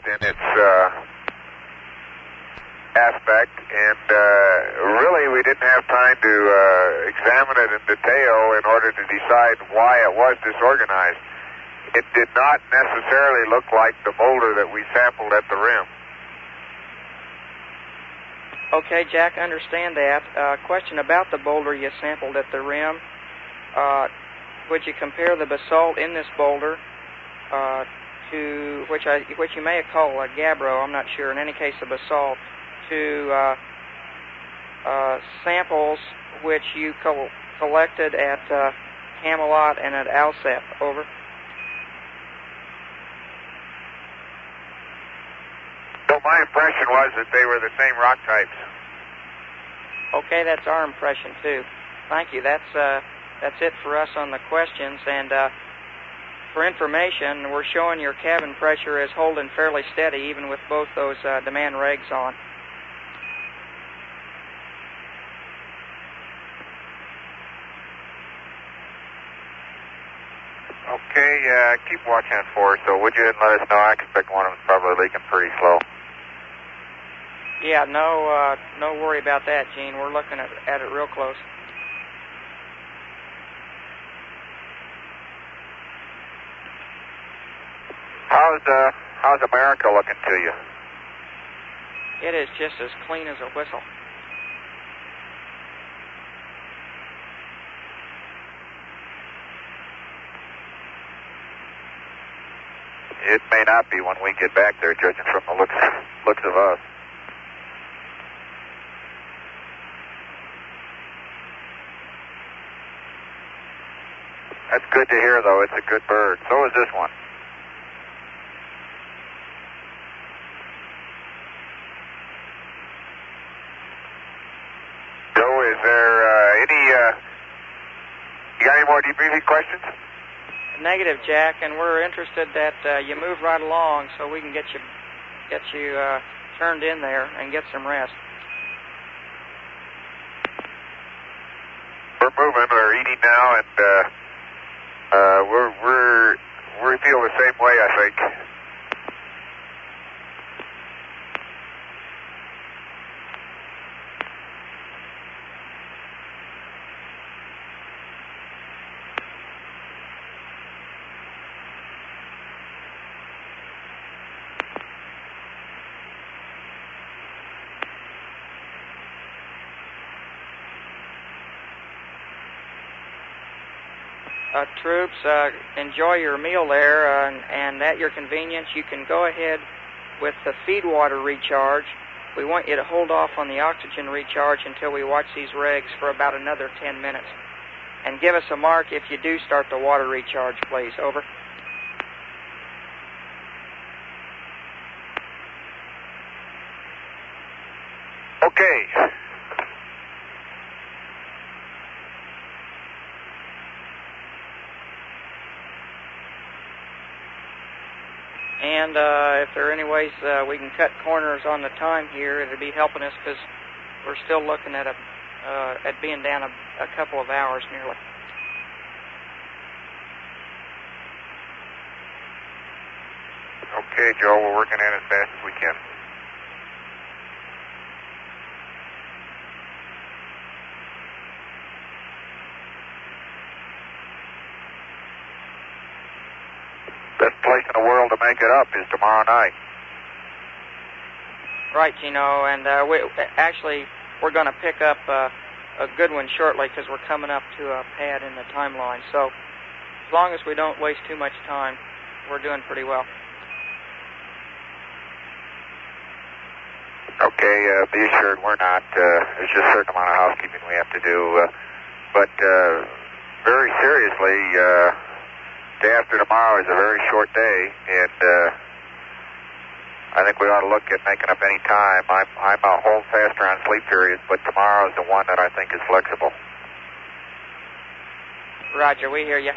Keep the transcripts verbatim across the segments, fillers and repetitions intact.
in its uh, aspect, and uh, really we didn't have time to uh, examine it in detail in order to decide why it was disorganized. It did not necessarily look like the boulder that we sampled at the rim. Okay, Jack, understand that. Uh, question about the boulder you sampled at the rim. Uh, would you compare the basalt in this boulder uh, to, which I, which you may call a gabbro, I'm not sure, in any case a basalt, to uh, uh, samples which you co collected at uh, Camelot and at Alsep? Over. So my impression was that they were the same rock types. Okay, that's our impression too. Thank you. That's uh, that's it for us on the questions. And uh, for information, we're showing your cabin pressure is holding fairly steady, even with both those uh, demand regs on. Okay, uh, keep watching it for us, so would you, and let us know. I expect one of them's probably leaking pretty slow. Yeah, no, uh, no worry about that, Gene. We're looking at, at it real close. How's uh, how's America looking to you? It is just as clean as a whistle. It may not be when we get back there, judging from the looks looks of us. That's good to hear, though. It's a good bird. So is this one. Joe, is there uh, any, uh, you got any more debriefing questions? Negative, Jack, and we're interested that uh, you move right along so we can get you get you uh, turned in there and get some rest. We're moving. We're eating now, and uh, uh, we're we're we feel the same way, I think. Uh, troops, uh, enjoy your meal there, uh, and, and at your convenience, you can go ahead with the feed water recharge. We want you to hold off on the oxygen recharge until we watch these regs for about another ten minutes. And give us a mark if you do start the water recharge, please. Over. Okay. And uh, if there are any ways uh, we can cut corners on the time here, it'll be helping us because we're still looking at a uh, at being down a, a couple of hours nearly. Okay, Joe, we're working in as fast as we can. Best place in the world to make it up is tomorrow night. Right, Gino, and uh, we, actually we're going to pick up uh, a good one shortly because we're coming up to a pad in the timeline. So as long as we don't waste too much time, we're doing pretty well. Okay, uh, be assured we're not. Uh, there's just a certain amount of housekeeping we have to do. Uh, but uh, very seriously, uh, day after tomorrow is a very short day, and uh, I think we ought to look at making up any time. I'm, I'm a hold faster on sleep periods, but tomorrow is the one that I think is flexible. Roger, we hear you.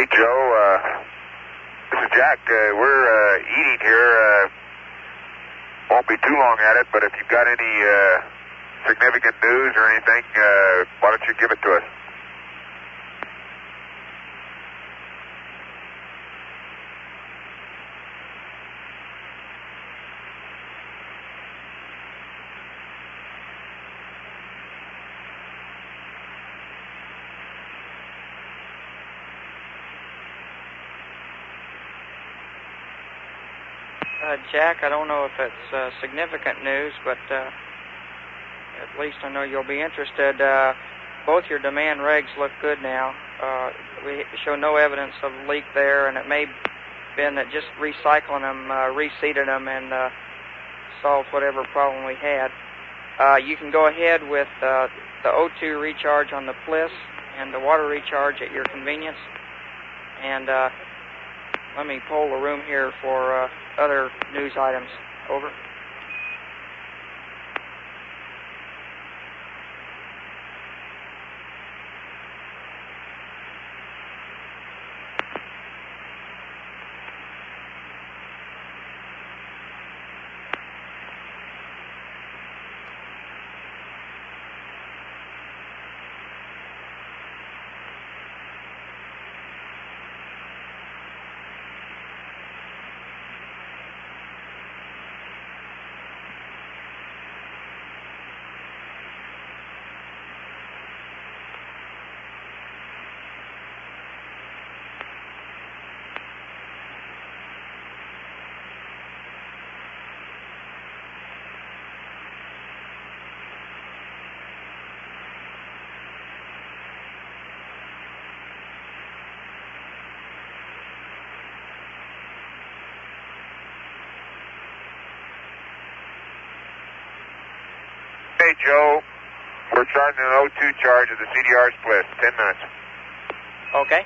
Hey, Joe. Uh, this is Jack. Uh, we're uh, eating here. Uh, won't be too long at it, but if you've got any uh, significant news or anything, uh, why don't you give it to us? Uh, Jack, I don't know if it's uh, significant news, but uh, at least I know you'll be interested. Uh, both your demand regs look good now. Uh, we show no evidence of leak there, and it may have been that just recycling them uh, reseeded them and uh, solved whatever problem we had. Uh, you can go ahead with uh, the O two recharge on the Bliss and the water recharge at your convenience. And uh, let me poll the room here for uh, other news items. Over. Hey, Joe. We're starting an O two charge of the C D R Bliss. Ten minutes. Okay.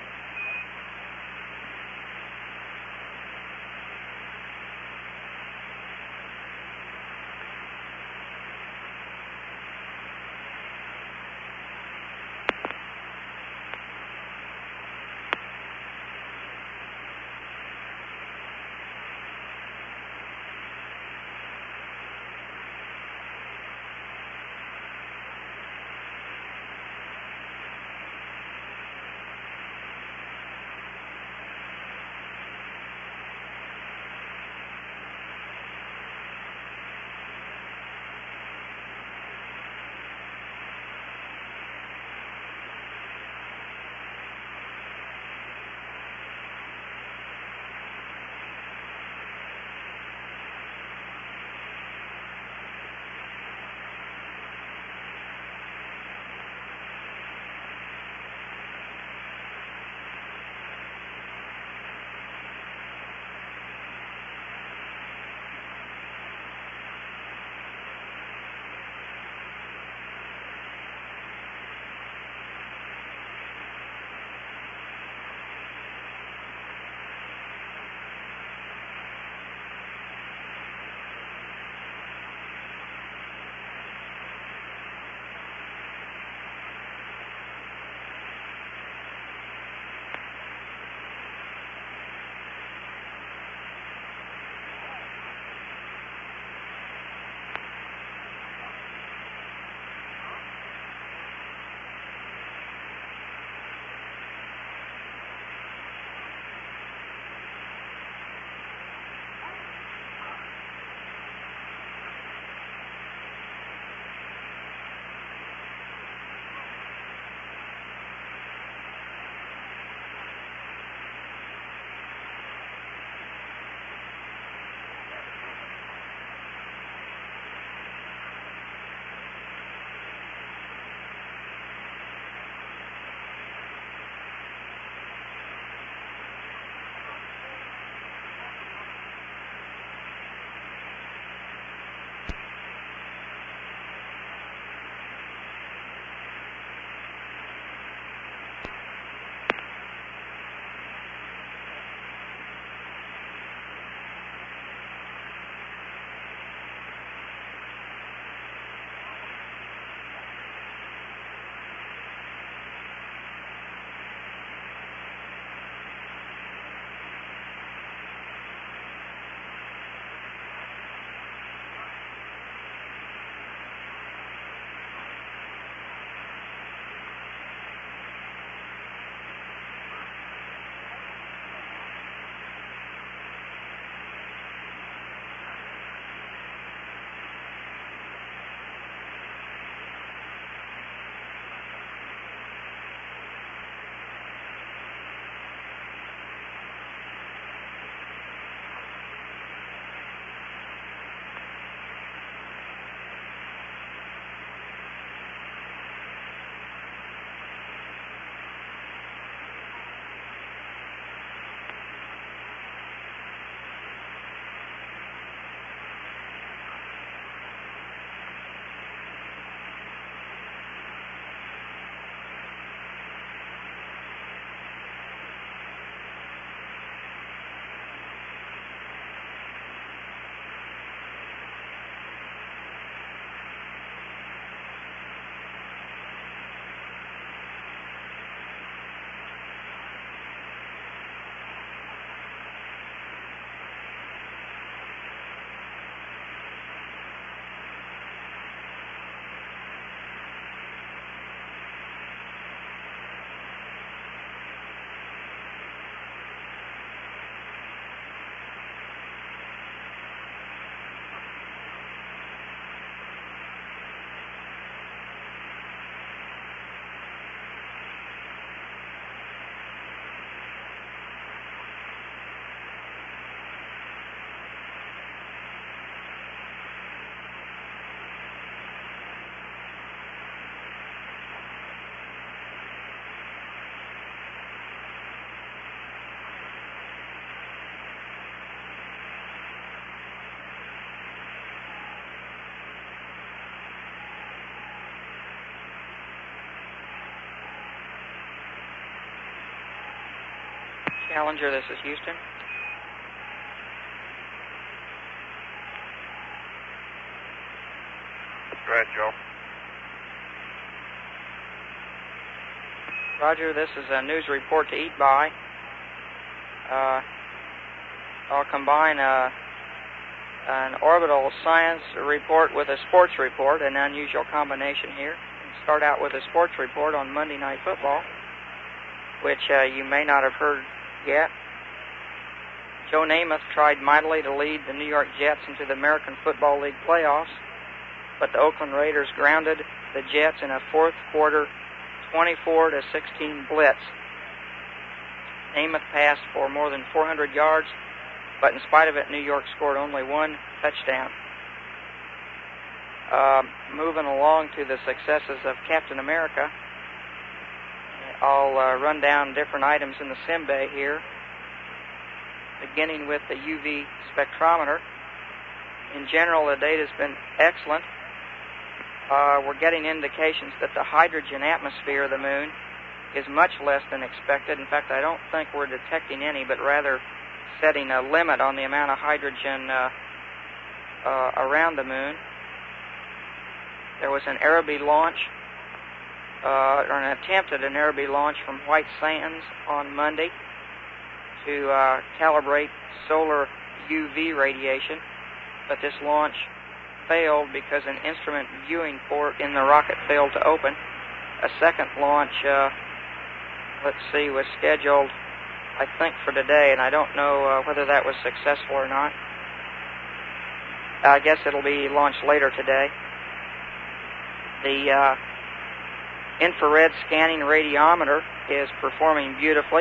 Challenger, this is Houston. Go ahead, Joe. Roger, this is a news report to eat by. Uh, I'll combine a, an orbital science report with a sports report, an unusual combination here. Start out with a sports report on Monday Night Football, which uh, you may not have heard yet. Joe Namath tried mightily to lead the New York Jets into the American Football League playoffs, but the Oakland Raiders grounded the Jets in a fourth quarter twenty-four to sixteen blitz. Namath passed for more than four hundred yards, but in spite of it, New York scored only one touchdown. Uh, moving along to the successes of Captain America, I'll uh, run down different items in the sim bay here, beginning with the U V spectrometer. In general, the data has been excellent. Uh, we're getting indications that the hydrogen atmosphere of the moon is much less than expected. In fact, I don't think we're detecting any, but rather setting a limit on the amount of hydrogen uh, uh, around the moon. There was an Araby launch, uh, or an attempt at an Araby launch from White Sands on Monday to uh, calibrate solar U V radiation, but this launch failed because an instrument viewing port in the rocket failed to open. A second launch, uh, let's see, was scheduled, I think, for today, and I don't know uh, whether that was successful or not. I guess it'll be launched later today. The uh, infrared scanning radiometer is performing beautifully.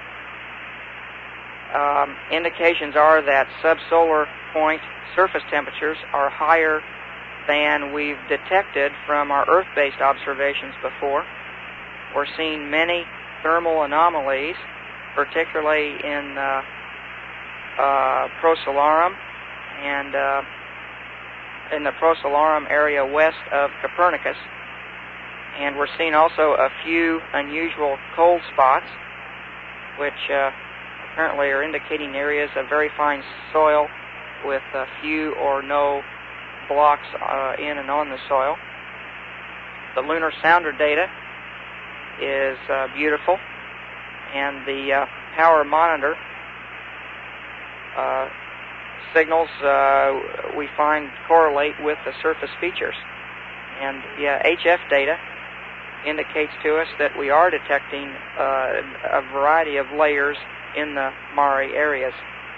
Um, indications are that subsolar point surface temperatures are higher than we've detected from our Earth-based observations before. We're seeing many thermal anomalies, particularly in uh, uh, Procellarum and uh, in the Procellarum area west of Copernicus. And we're seeing also a few unusual cold spots, which uh, apparently are indicating areas of very fine soil with a few or no blocks uh, in and on the soil. The lunar sounder data is uh, beautiful, and the uh, power monitor uh, signals uh, we find correlate with the surface features. And yeah, H F data indicates to us that we are detecting uh, a variety of layers in the Mare areas.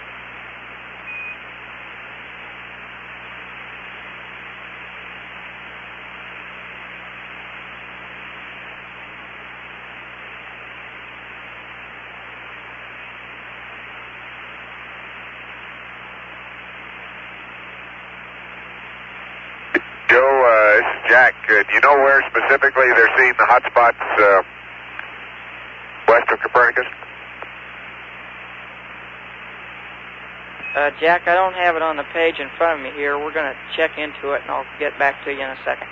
Joe, uh, this is Jack. Uh, do you know where specifically they're seeing the hot spots uh, west of Copernicus? Uh, Jack, I don't have it on the page in front of me here. We're going to check into it, and I'll get back to you in a second.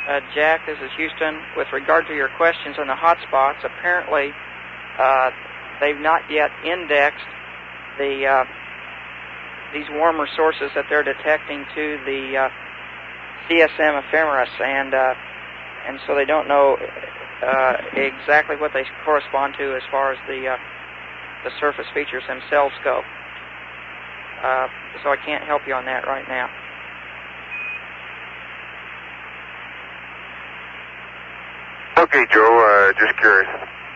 Uh, Jack, this is Houston. With regard to your questions on the hot spots, apparently uh, they've not yet indexed the uh, these warmer sources that they're detecting to the uh, C S M ephemeris, and uh, and so they don't know uh, exactly what they correspond to as far as the uh, the surface features themselves go. Uh, so I can't help you on that right now. Okay, Joe, uh, just curious.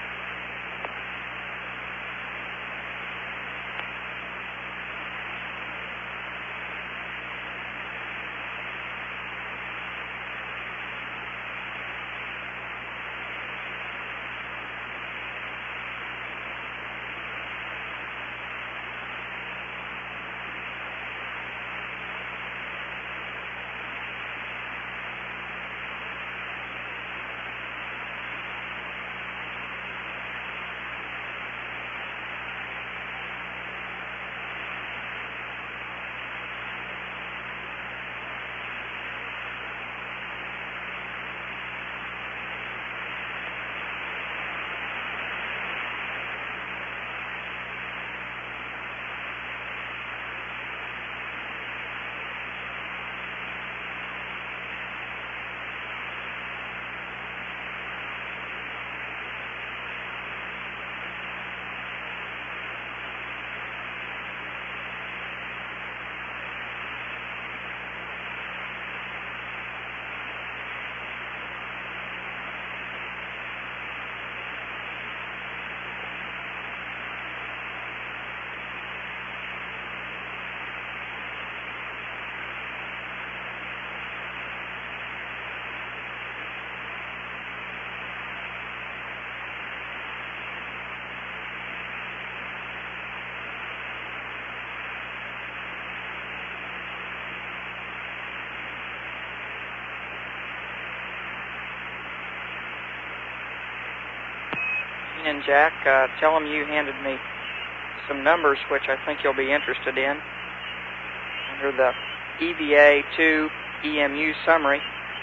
And Jack, uh, tell them you handed me some numbers which I think you'll be interested in. Under the E V A two E M U summary,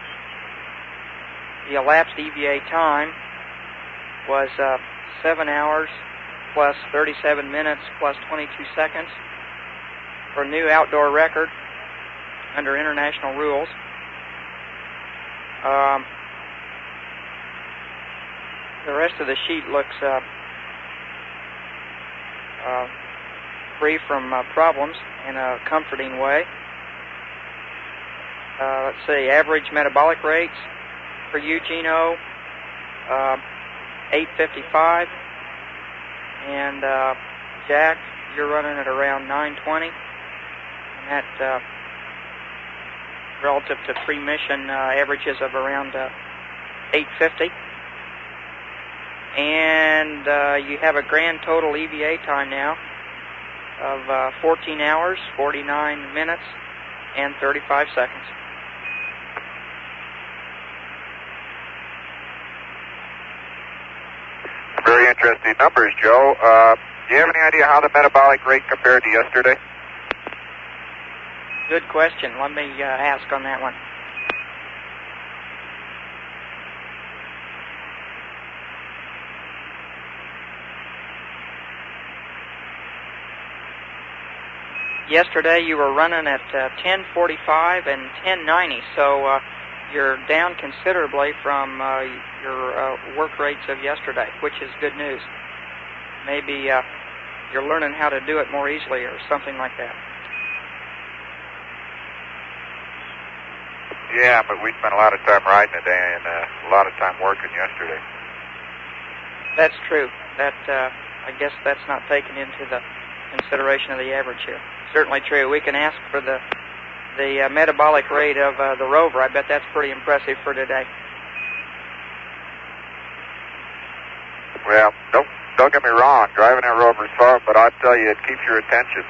the elapsed E V A time was uh, seven hours plus thirty-seven minutes plus twenty-two seconds for a new outdoor record under international rules. Um, The rest of the sheet looks uh, uh, free from uh, problems in a comforting way. Uh, let's see, average metabolic rates for you, Gino, uh, eight fifty-five, and uh, Jack, you're running at around nine twenty, and that uh, relative to pre-mission uh, averages of around uh, eight fifty. And uh, you have a grand total E V A time now of uh, fourteen hours, forty-nine minutes, and thirty-five seconds. Very interesting numbers, Joe. Uh, do you have any idea how the metabolic rate compared to yesterday? Good question. Let me uh, ask on that one. Yesterday you were running at uh, ten forty-five and ten ninety, so uh, you're down considerably from uh, your uh, work rates of yesterday, which is good news. Maybe uh, you're learning how to do it more easily or something like that. Yeah, but we spent a lot of time riding today and uh, a lot of time working yesterday. That's true. That uh, I guess that's not taken into the consideration of the average here. Certainly true. We can ask for the the uh, metabolic rate of uh, the rover. I bet that's pretty impressive for today. Well, don't don't get me wrong. Driving that rover's fun, but I'll tell you, it keeps your attention.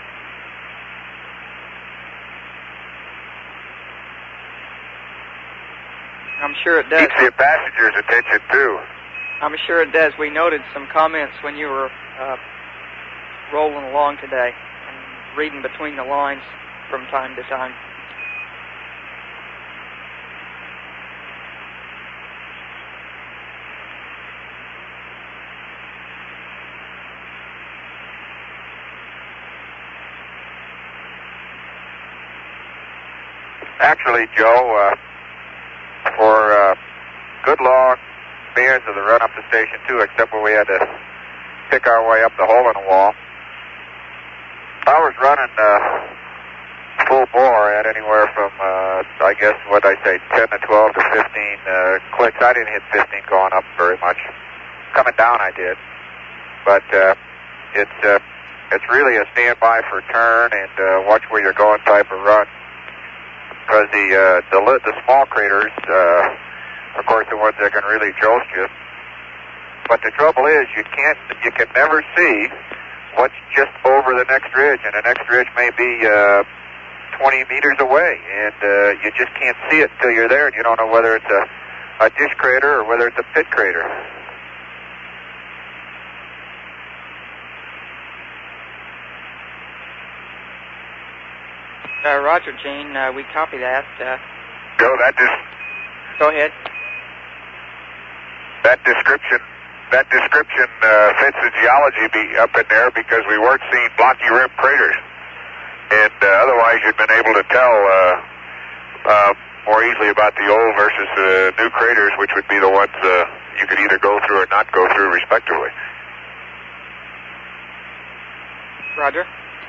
I'm sure it does. Keeps the passenger's attention too. I'm sure it does. We noted some comments when you were uh, rolling along today and reading between the lines from time to time. actually, Joe, uh, for uh, good long bands of the run up to Station two, except where we had to pick our way up the hole in the wall, I was running uh, full bore at anywhere from, uh, I guess, what I say, ten to twelve to fifteen uh, clicks. I didn't hit fifteen going up very much. Coming down, I did. But uh, it's uh, it's really a standby for turn and uh, watch where you're going type of run. Because the uh, the the small craters, uh, of course, the ones that can really jolt you. But the trouble is, you can't, you can never see what's just over the next ridge, and the next ridge may be uh, twenty meters away, and uh, you just can't see it until you're there, and you don't know whether it's a, a dish crater or whether it's a pit crater. Uh, Roger, Gene, uh, we copy that. Uh, Joe, that dis go ahead. That description, that description uh, fits the geology be up in there because we weren't seeing blocky rim craters, and uh, otherwise you'd been able to tell uh, uh, more easily about the old versus the new craters, which would be the ones uh, you could either go through or not go through, respectively. Roger.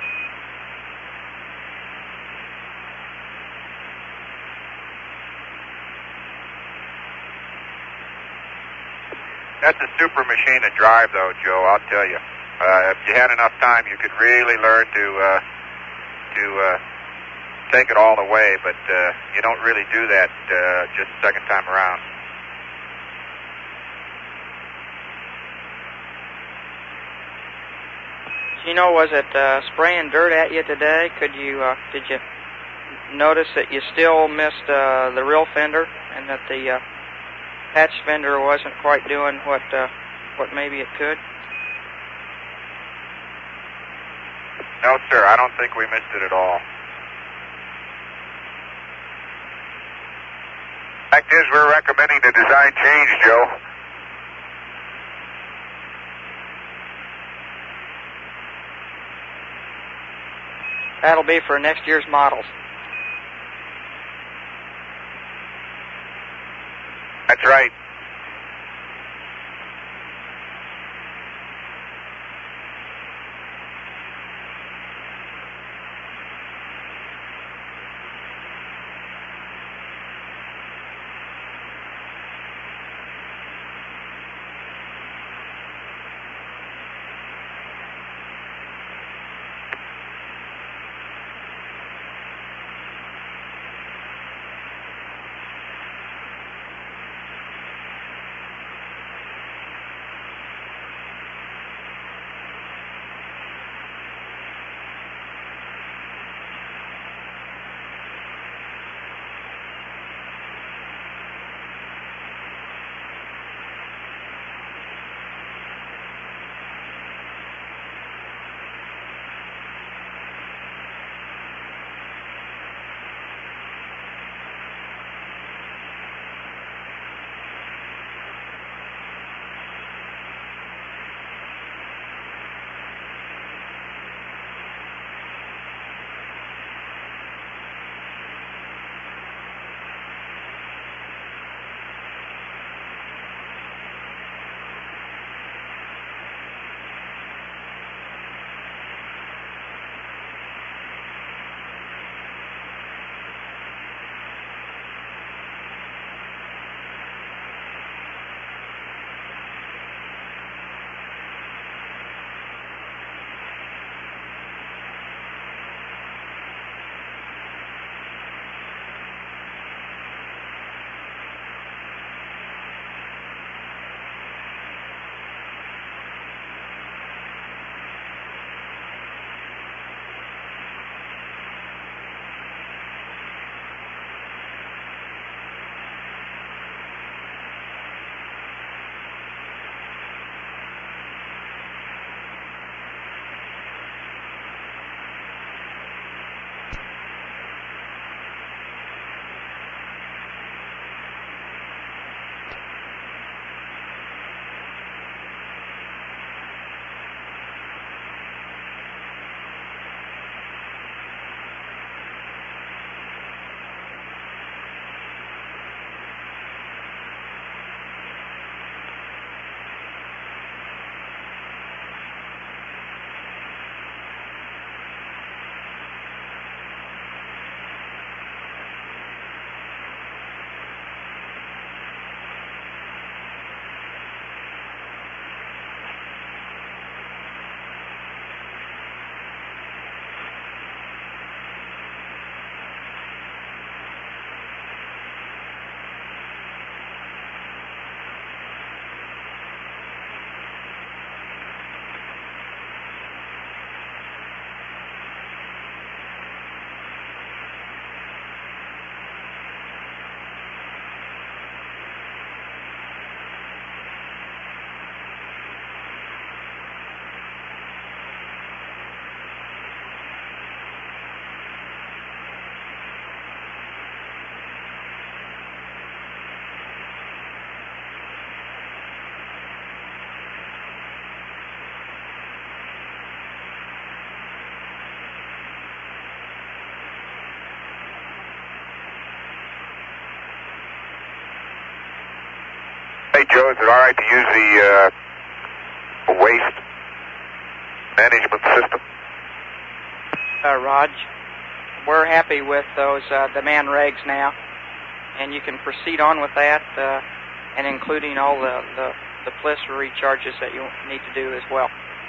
That's a super machine to drive, though, Joe. I'll tell you. Uh, if you had enough time, you could really learn to uh, to uh, take it all the way. But uh, you don't really do that uh, just the second time around. You know, was it uh, spraying dirt at you today? Could you uh, did you notice that you still missed uh, the real fender, and that the uh, patch fender wasn't quite doing what uh, what maybe it could? No, sir. I don't think we missed it at all. Fact is, we're recommending the design change, Joe. That'll be for next year's models. That's right. Joe, is it all right to use the uh, waste management system? Uh, Raj, we're happy with those uh, demand regs now, and you can proceed on with that, uh, and including all the, the, the P L I S recharges that you need to do as well.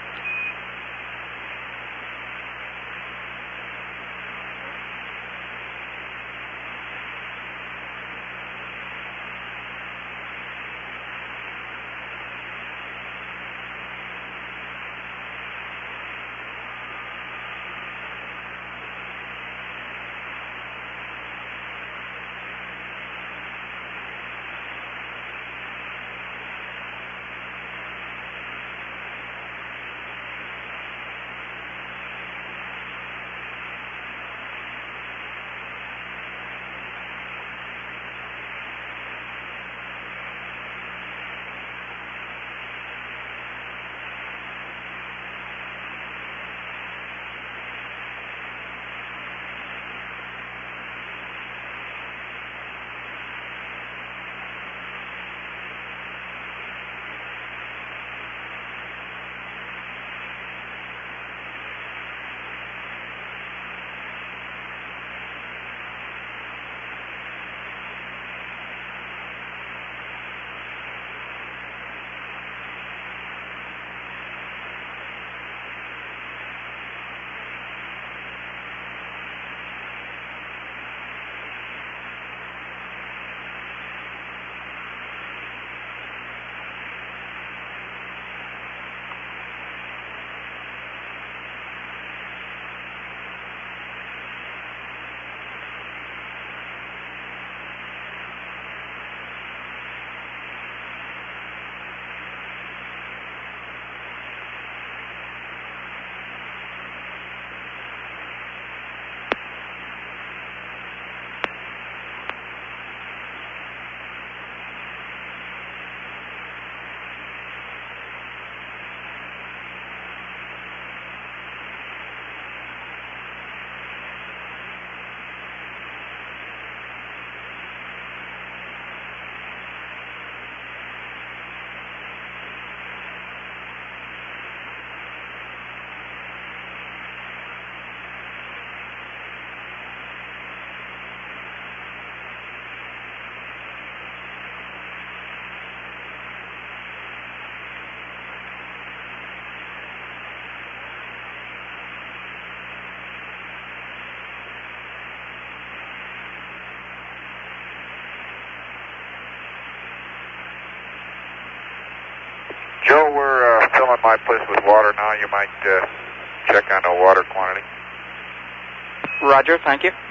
Joe, we're uh, filling my place with water now. You might uh, check on the water quantity. Roger, thank you.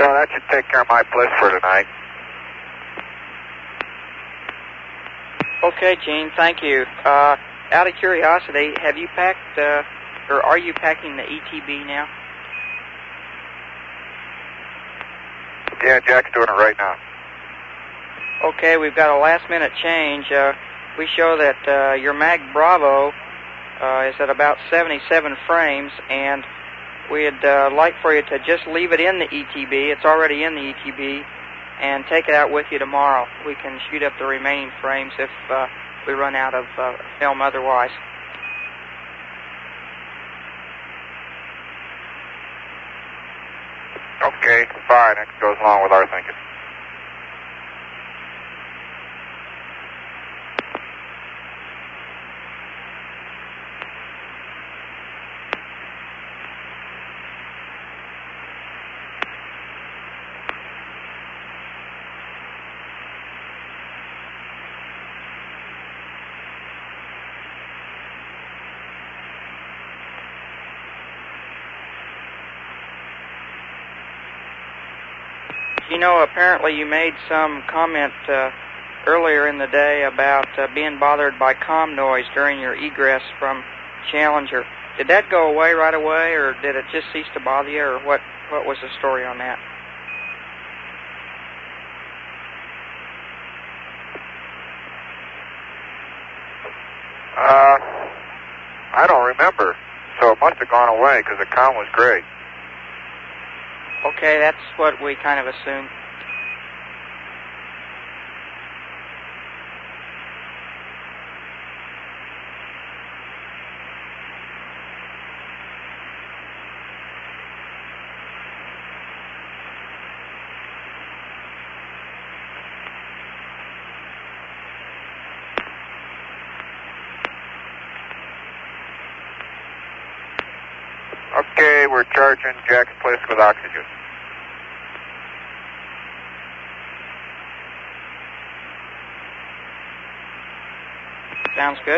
Well, that should take care of my bliss for tonight. Okay, Gene, thank you. Uh, out of curiosity, have you packed, uh, or are you packing the E T B now? Yeah, Jack's doing it right now. Okay, we've got a last-minute change. Uh, we show that uh, your Mag Bravo uh, is at about seventy-seven frames, and we'd uh, like for you to just leave it in the E T B. It's already in the E T B, and take it out with you tomorrow. We can shoot up the remaining frames if uh, we run out of uh, film otherwise. Okay, fine. That goes along with our thinking. You know, apparently you made some comment uh, earlier in the day about uh, being bothered by comm noise during your egress from Challenger. Did that go away right away, or did it just cease to bother you, or what, what was the story on that? Uh, I don't remember, so it must have gone away because the comm was great. Okay, that's what we kind of assumed. Okay, we're charging Jack's place with oxygen. Sounds good.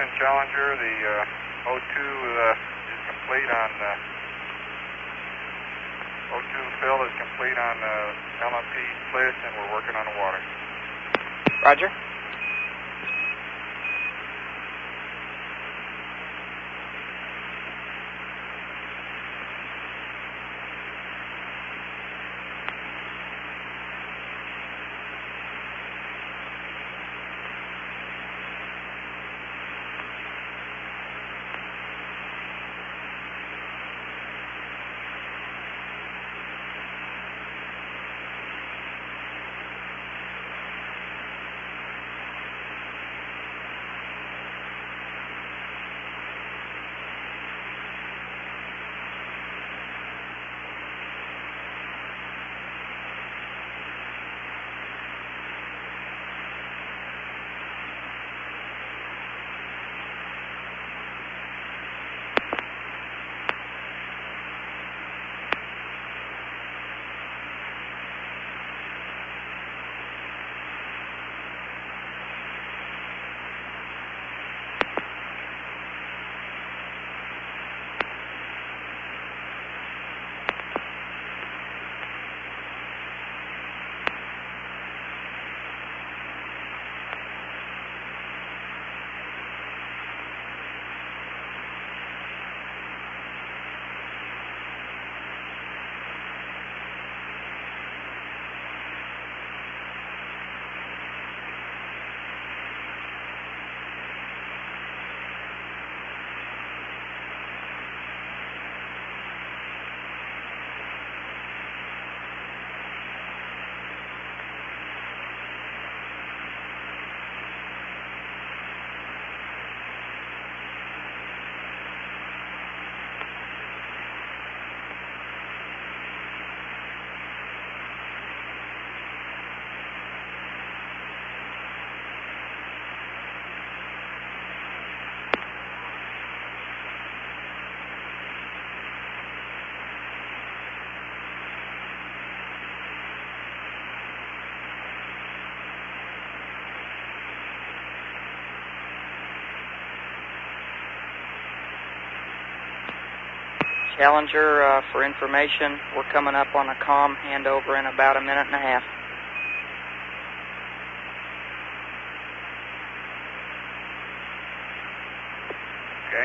Houston Challenger. The uh, O two uh, is complete on uh, O two fill is complete on uh, L M P splits, and we're working on the water. Roger. Challenger, uh, for information, we're coming up on a comm handover in about a minute and a half. Okay.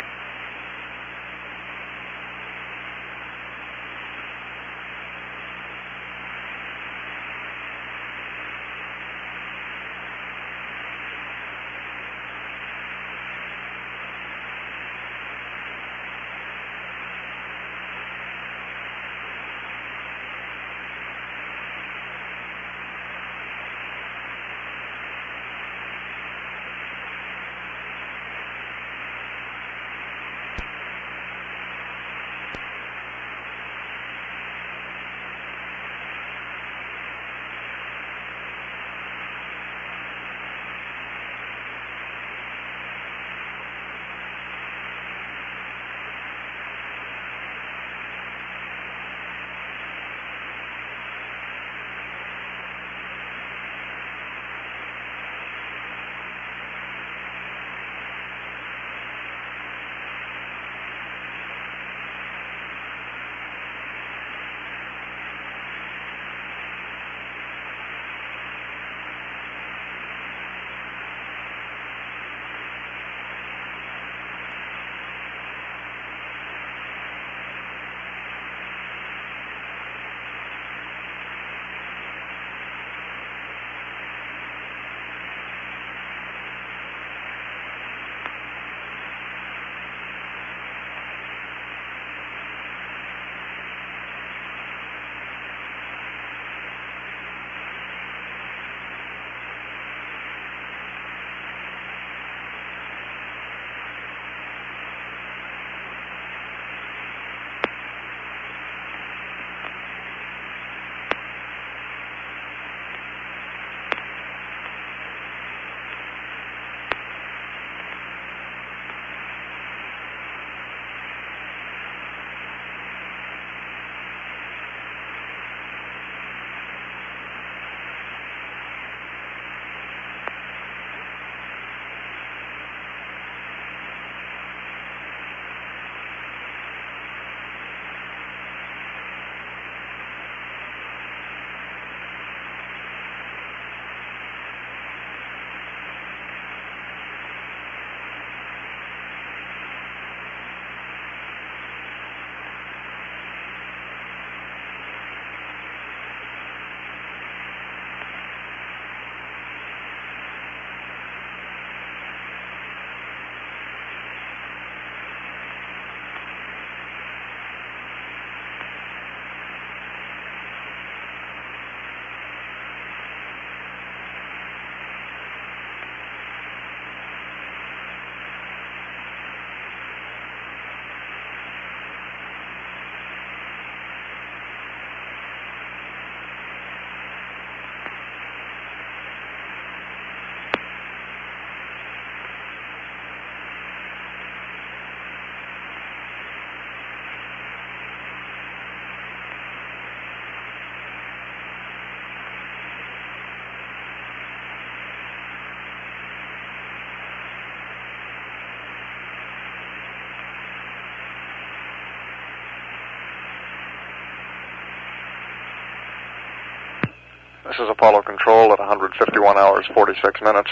This is Apollo Control at one hundred fifty-one hours, forty-six minutes.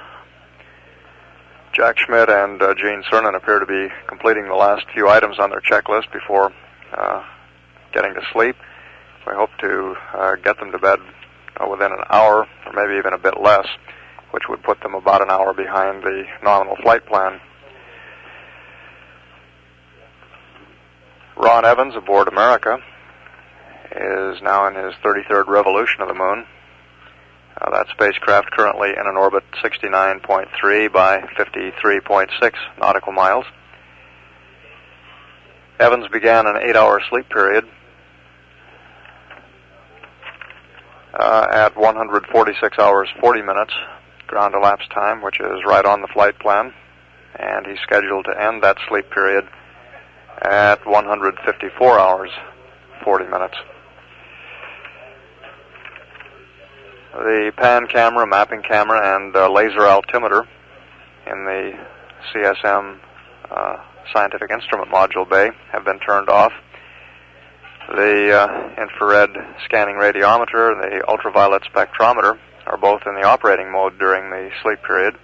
Jack Schmidt and uh, Gene Cernan appear to be completing the last few items on their checklist before uh, getting to sleep. We hope to uh, get them to bed uh, within an hour, or maybe even a bit less, which would put them about an hour behind the nominal flight plan. Ron Evans aboard America is now in his thirty-third revolution of the moon. Uh, that spacecraft currently in an orbit sixty-nine point three by fifty-three point six nautical miles. Evans began an eight-hour sleep period uh, at one hundred forty-six hours, forty minutes ground elapsed time, which is right on the flight plan, and he's scheduled to end that sleep period at one hundred fifty-four hours, forty minutes. The pan camera, mapping camera, and uh, laser altimeter in the C S M uh, Scientific Instrument Module Bay have been turned off. The uh, infrared scanning radiometer and the ultraviolet spectrometer are both in the operating mode during the sleep period.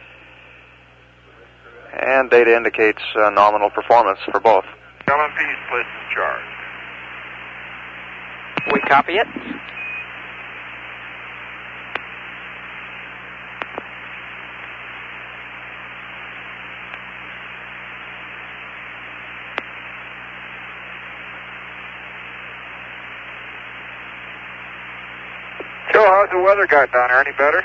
And data indicates uh, nominal performance for both. L M P split and charge. We copy it. So how's the weather got down there? Any better?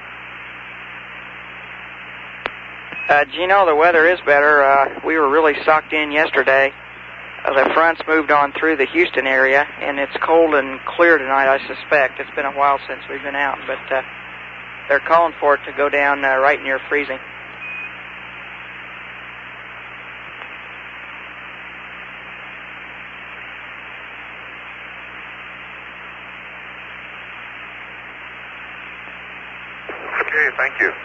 Uh, Gino, the weather is better. Uh, we were really sucked in yesterday. Uh, the fronts moved on through the Houston area, and it's cold and clear tonight, I suspect. It's been a while since we've been out, but uh, they're calling for it to go down uh, right near freezing. Okay, thank you.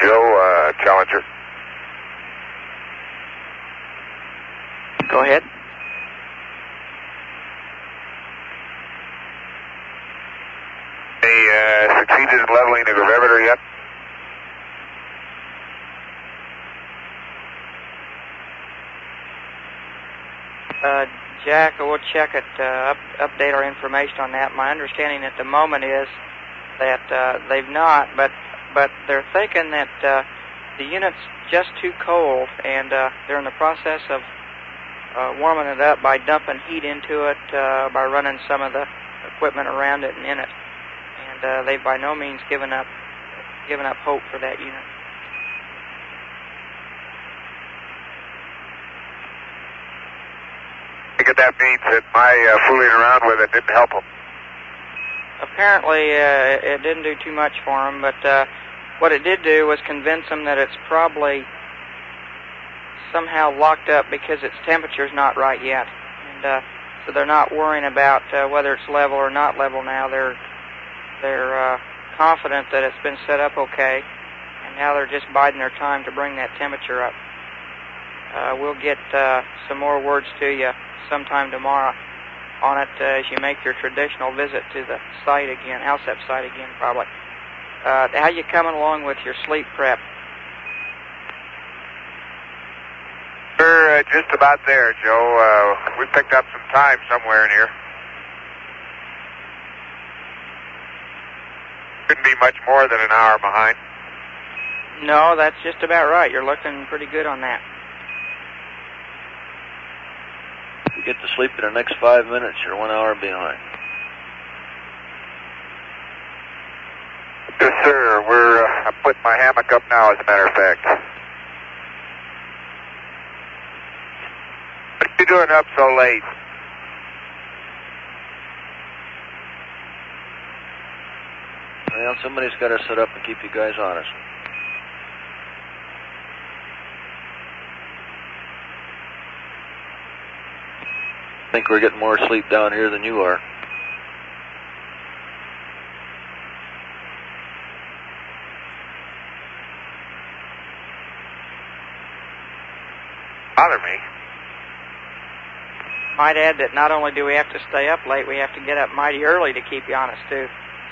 Joe, uh, Challenger. Go ahead. They uh, succeeded in leveling the gravimeter yet? Uh, Jack, we'll check it, uh, up, update our information on that. My understanding at the moment is that uh, they've not, but but they're thinking that uh, the unit's just too cold, and uh, they're in the process of uh, warming it up by dumping heat into it, uh, by running some of the equipment around it and in it. And uh, they've by no means given up given up hope for that unit. I think that means that my uh, fooling around with it didn't help them. Apparently, uh, it didn't do too much for them, but uh, what it did do was convince them that it's probably somehow locked up because its temperature's not right yet. And uh, so they're not worrying about uh, whether it's level or not level now. They're they're uh, confident that it's been set up okay, and now they're just biding their time to bring that temperature up. Uh, we'll get uh, some more words to you sometime tomorrow on it uh, as you make your traditional visit to the site again, ALSEP site again, probably. Uh, how you coming along with your sleep prep? We're uh, just about there, Joe. Uh, we picked up some time somewhere in here. Couldn't be much more than an hour behind. No, that's just about right. You're looking pretty good on that. If you get to sleep in the next five minutes, you're one hour behind. Yes, sir. We're uh, I'm putting my hammock up now, as a matter of fact. What are you doing up so late? Well, somebody's got to sit up and keep you guys honest. I think we're getting more sleep down here than you are. Bother me. Might add that not only do we have to stay up late, we have to get up mighty early to keep you honest, too.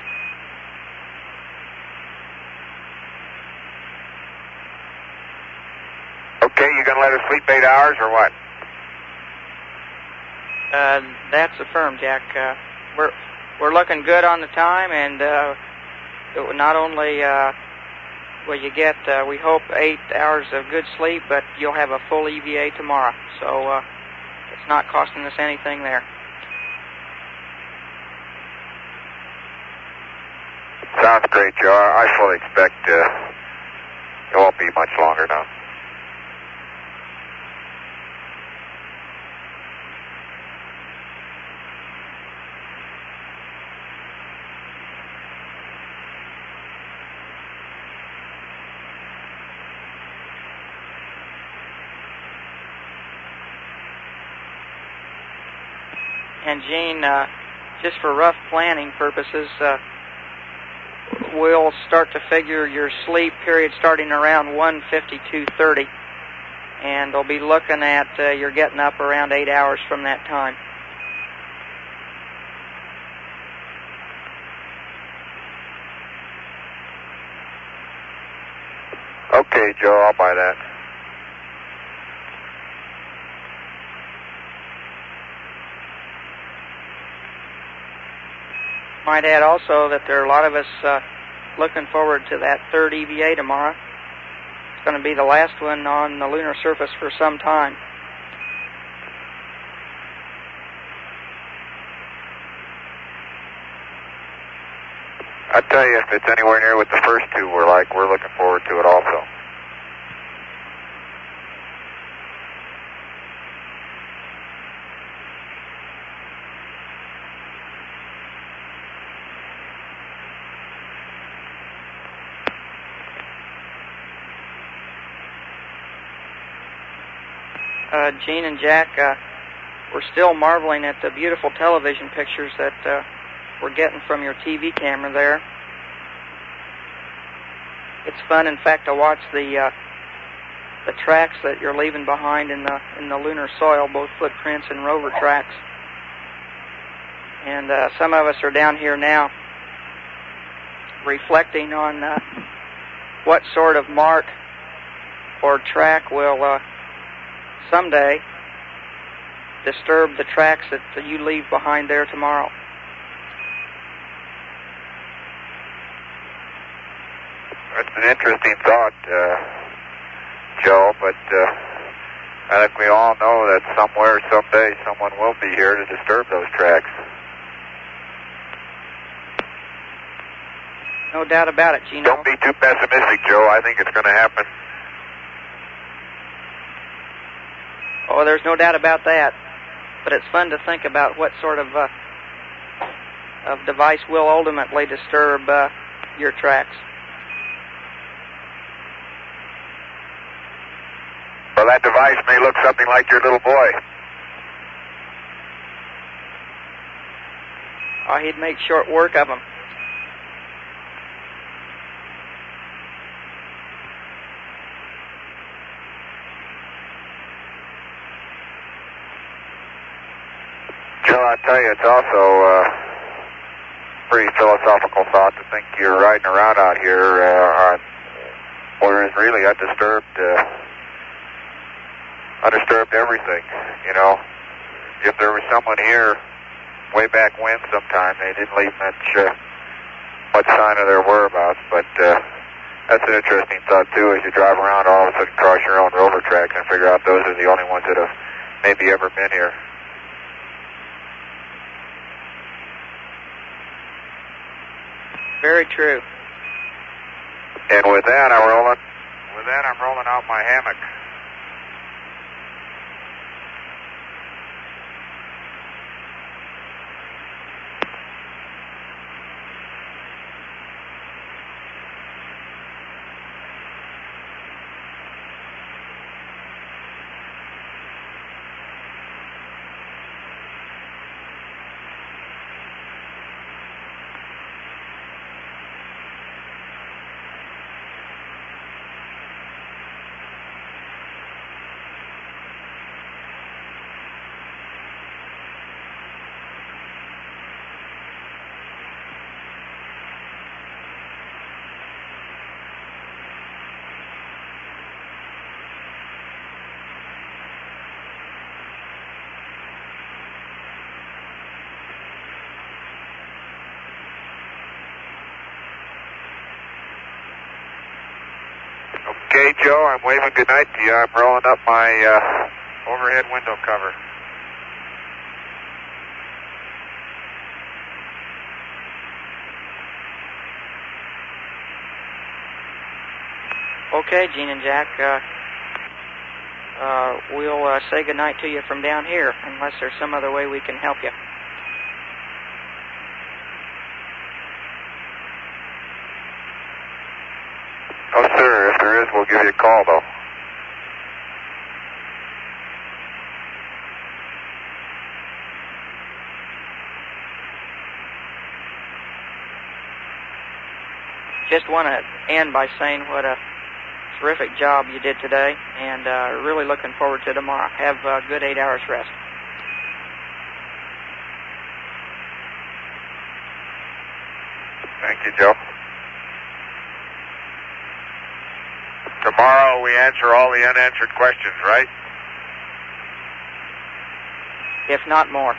Okay, you gonna let us sleep eight hours or what? Uh, that's affirmed, Jack. Uh, we're we're looking good on the time, and uh, it, not only uh, will you get, uh, we hope, eight hours of good sleep, but you'll have a full E V A tomorrow. So uh, it's not costing us anything there. Sounds great, Joe. I fully expect uh, it won't be much longer now. And Gene, uh, just for rough planning purposes, uh, we'll start to figure your sleep period starting around one fifty-two thirty, and they'll be looking at uh, you're getting up around eight hours from that time. Okay, Joe, I'll buy that. Might add also that there are a lot of us uh, looking forward to that third E V A tomorrow. It's going to be the last one on the lunar surface for some time. I tell you, if it's anywhere near what the first two were like, we're looking forward to it also. Uh, Gene and Jack, uh, we're still marveling at the beautiful television pictures that uh, we're getting from your T V camera there. it's fun, in fact, to watch the uh, the tracks that you're leaving behind in the in the lunar soil, both footprints and rover tracks. And uh, some of us are down here now reflecting on uh, what sort of mark or track will uh, someday disturb the tracks that you leave behind there tomorrow. That's an interesting thought, uh, Joe, but uh, I think we all know that somewhere, someday, someone will be here to disturb those tracks. No doubt about it, Gino. Don't be too pessimistic, Joe. I think it's going to happen. Oh, there's no doubt about that. But it's fun to think about what sort of uh, of device will ultimately disturb uh, your tracks. Well, that device may look something like your little boy. Oh, he'd make short work of them. Joe, I tell you, it's also a pretty philosophical thought to think you're riding around out here uh, on what is really undisturbed, uh, undisturbed everything. You know, if there was someone here way back when, sometime they didn't leave much, uh, much sign of their whereabouts. But uh, that's an interesting thought too. As you drive around, all of a sudden cross your own rover tracks and figure out those are the only ones that have maybe ever been here. Very true. And with that, I'm rolling. With that, I'm rolling out my hammock. Okay, Joe, I'm waving goodnight to you. I'm rolling up my uh, overhead window cover. Okay, Gene and Jack, uh, uh, we'll uh, say goodnight to you from down here, unless there's some other way we can help you. Oh, sir, if there is, we'll give you a call, though. Just want to end by saying what a terrific job you did today, and uh, really looking forward to tomorrow. Have a good eight hours rest. Thank you, Joe. Tomorrow we answer all the unanswered questions, right? If not more.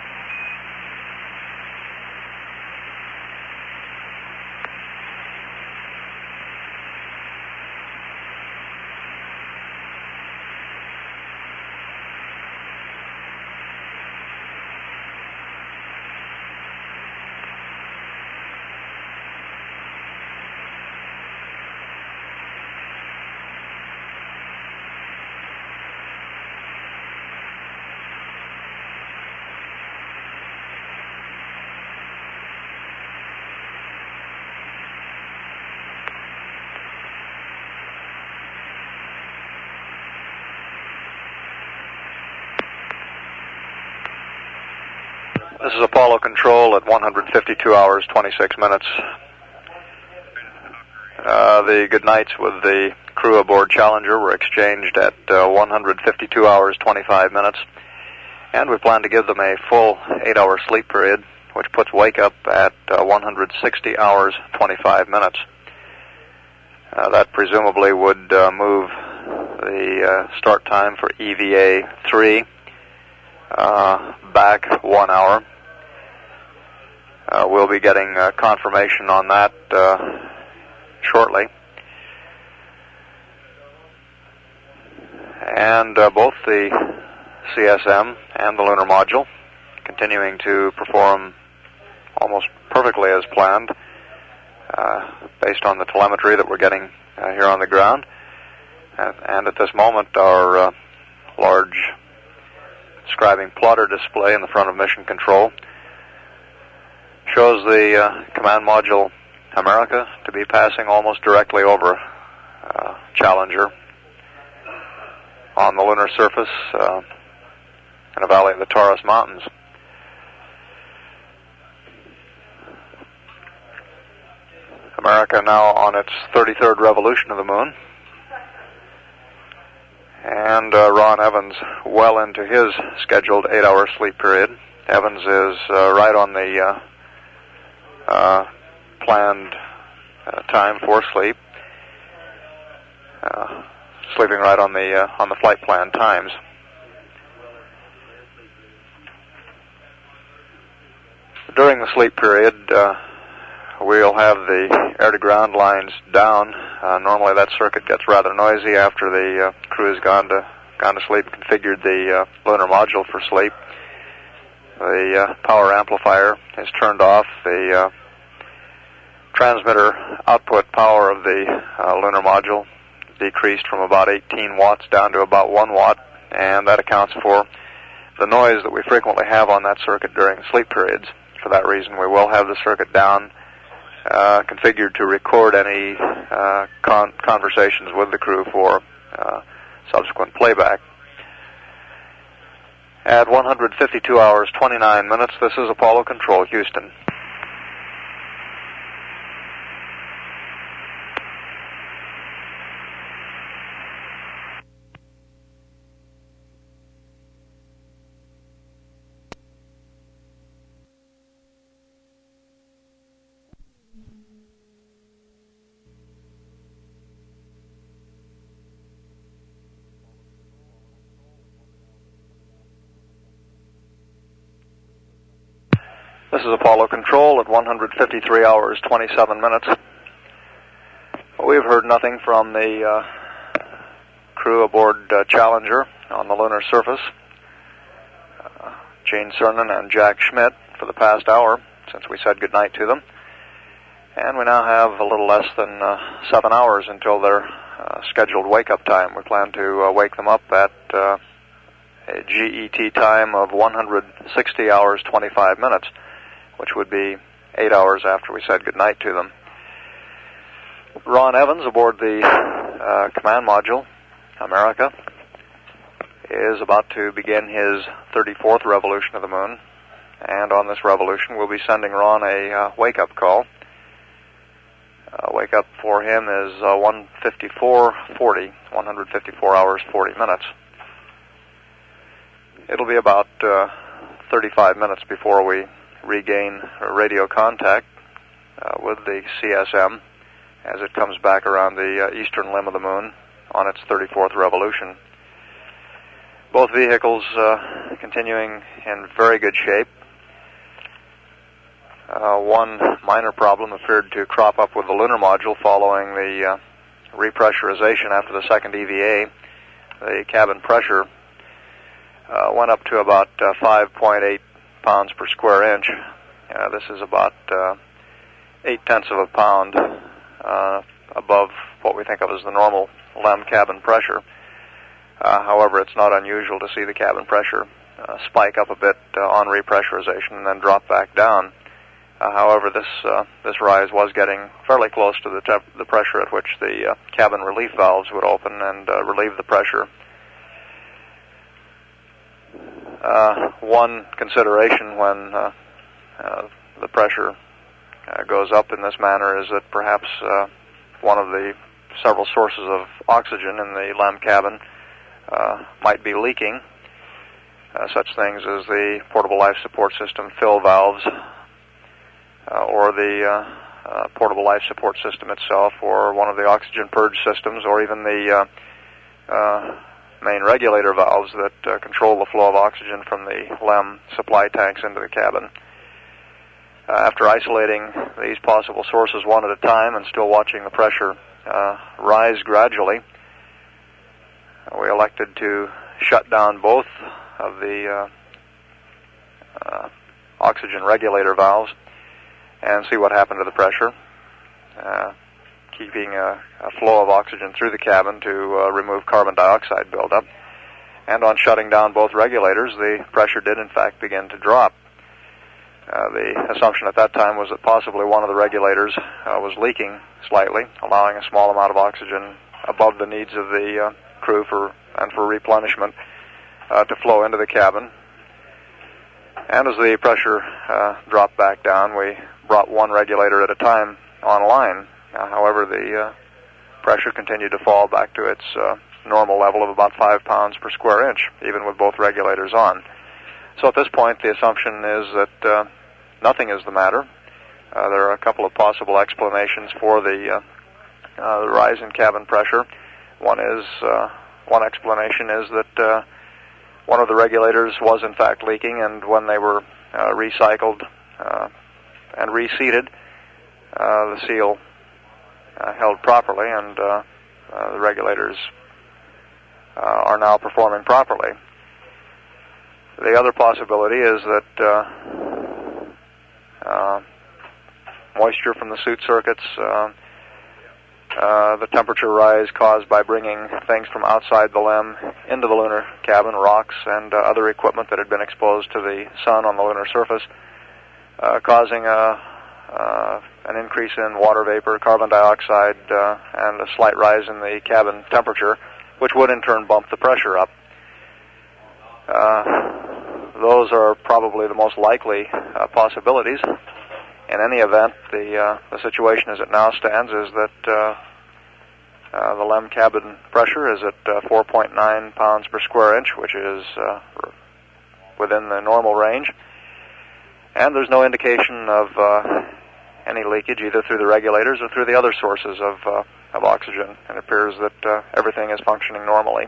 This is Apollo Control at one hundred fifty-two hours, twenty-six minutes. Uh, the good nights with the crew aboard Challenger were exchanged at uh, one hundred fifty-two hours, twenty-five minutes, and we plan to give them a full eight-hour sleep period, which puts wake up at uh, one hundred sixty hours, twenty-five minutes. Uh, that presumably would uh, move the uh, start time for E V A three uh, back one hour. Uh, we'll be getting uh, confirmation on that uh, shortly. And uh, both the C S M and the lunar module continuing to perform almost perfectly as planned, uh, based on the telemetry that we're getting uh, here on the ground. And, and at this moment, our uh, large scribing plotter display in the front of Mission Control shows the uh, command module America to be passing almost directly over uh, Challenger on the lunar surface uh, in a valley of the Taurus Mountains. America now on its thirty-third revolution of the moon, and uh, Ron Evans well into his scheduled eight-hour sleep period. Evans is uh, right on the uh, uh, planned uh, time for sleep, uh, sleeping right on the uh, on the flight plan times. During the sleep period, uh, we'll have the air-to-ground lines down. Uh, normally that circuit gets rather noisy after the uh, crew has gone to gone to sleep, configured the uh, lunar module for sleep. The uh, power amplifier is turned off. The uh, transmitter output power of the uh, lunar module decreased from about eighteen watts down to about one watt, and that accounts for the noise that we frequently have on that circuit during sleep periods. For that reason, we will have the circuit down, uh, configured to record any uh, con- conversations with the crew for uh, subsequent playback. At one hundred fifty-two hours, twenty-nine minutes, this is Apollo Control, Houston. This is Apollo Control at one hundred fifty-three hours, twenty-seven minutes. We've heard nothing from the uh, crew aboard uh, Challenger on the lunar surface, uh, Gene Cernan and Jack Schmidt, for the past hour since we said goodnight to them. And we now have a little less than uh, seven hours until their uh, scheduled wake-up time. We plan to uh, wake them up at uh, a G E T time of one hundred sixty hours, twenty-five minutes. Which would be eight hours after we said goodnight to them. Ron Evans aboard the uh, command module, America, is about to begin his thirty-fourth revolution of the moon, and on this revolution we'll be sending Ron a uh, wake-up call. Uh, wake-up for him is uh, one fifty-four forty, one hundred fifty-four hours, forty minutes. It'll be about uh, thirty-five minutes before we regain radio contact uh, with the C S M as it comes back around the uh, eastern limb of the moon on its thirty-fourth revolution. Both vehicles uh, continuing in very good shape. Uh, one minor problem appeared to crop up with the lunar module following the uh, repressurization after the second E V A. The cabin pressure uh, went up to about uh, five point eight pounds per square inch. Uh, this is about uh, eight tenths of a pound uh, above what we think of as the normal L E M cabin pressure. Uh, however, it's not unusual to see the cabin pressure uh, spike up a bit uh, on repressurization and then drop back down. Uh, however, this uh, this rise was getting fairly close to the, temp- the pressure at which the uh, cabin relief valves would open and uh, relieve the pressure. Uh, one consideration when uh, uh, the pressure uh, goes up in this manner is that perhaps uh, one of the several sources of oxygen in the LEM cabin uh, might be leaking. Uh, such things as the portable life support system fill valves, uh, or the uh, uh, portable life support system itself, or one of the oxygen purge systems, or even the uh, uh, main regulator valves that uh, control the flow of oxygen from the LEM supply tanks into the cabin. Uh, after isolating these possible sources one at a time and still watching the pressure uh, rise gradually, we elected to shut down both of the uh, uh, oxygen regulator valves and see what happened to the pressure, uh, keeping a, a flow of oxygen through the cabin to uh, remove carbon dioxide buildup. And on shutting down both regulators, the pressure did in fact begin to drop. Uh, the assumption at that time was that possibly one of the regulators uh, was leaking slightly, allowing a small amount of oxygen above the needs of the uh, crew for and for replenishment uh, to flow into the cabin. And as the pressure uh, dropped back down, we brought one regulator at a time online. Uh, however, the uh, pressure continued to fall back to its uh, normal level of about five pounds per square inch, even with both regulators on. So at this point, the assumption is that uh, nothing is the matter. Uh, there are a couple of possible explanations for the, uh, uh, the rise in cabin pressure. One is uh, one explanation is that uh, one of the regulators was in fact leaking, and when they were uh, recycled uh, and reseated, uh, the seal uh, held properly, and uh, uh, the regulators uh, are now performing properly. The other possibility is that uh, uh, moisture from the suit circuits, uh, uh, the temperature rise caused by bringing things from outside the LEM into the lunar cabin, rocks and uh, other equipment that had been exposed to the sun on the lunar surface, uh, causing a, uh, an increase in water vapor, carbon dioxide, uh, and a slight rise in the cabin temperature, which would in turn bump the pressure up. Uh, those are probably the most likely uh, possibilities. In any event, the uh, the situation as it now stands is that uh, uh, the LEM cabin pressure is at uh, four point nine pounds per square inch, which is uh, within the normal range, and there's no indication of uh, any leakage either through the regulators or through the other sources of uh, of oxygen. It appears that uh, everything is functioning normally.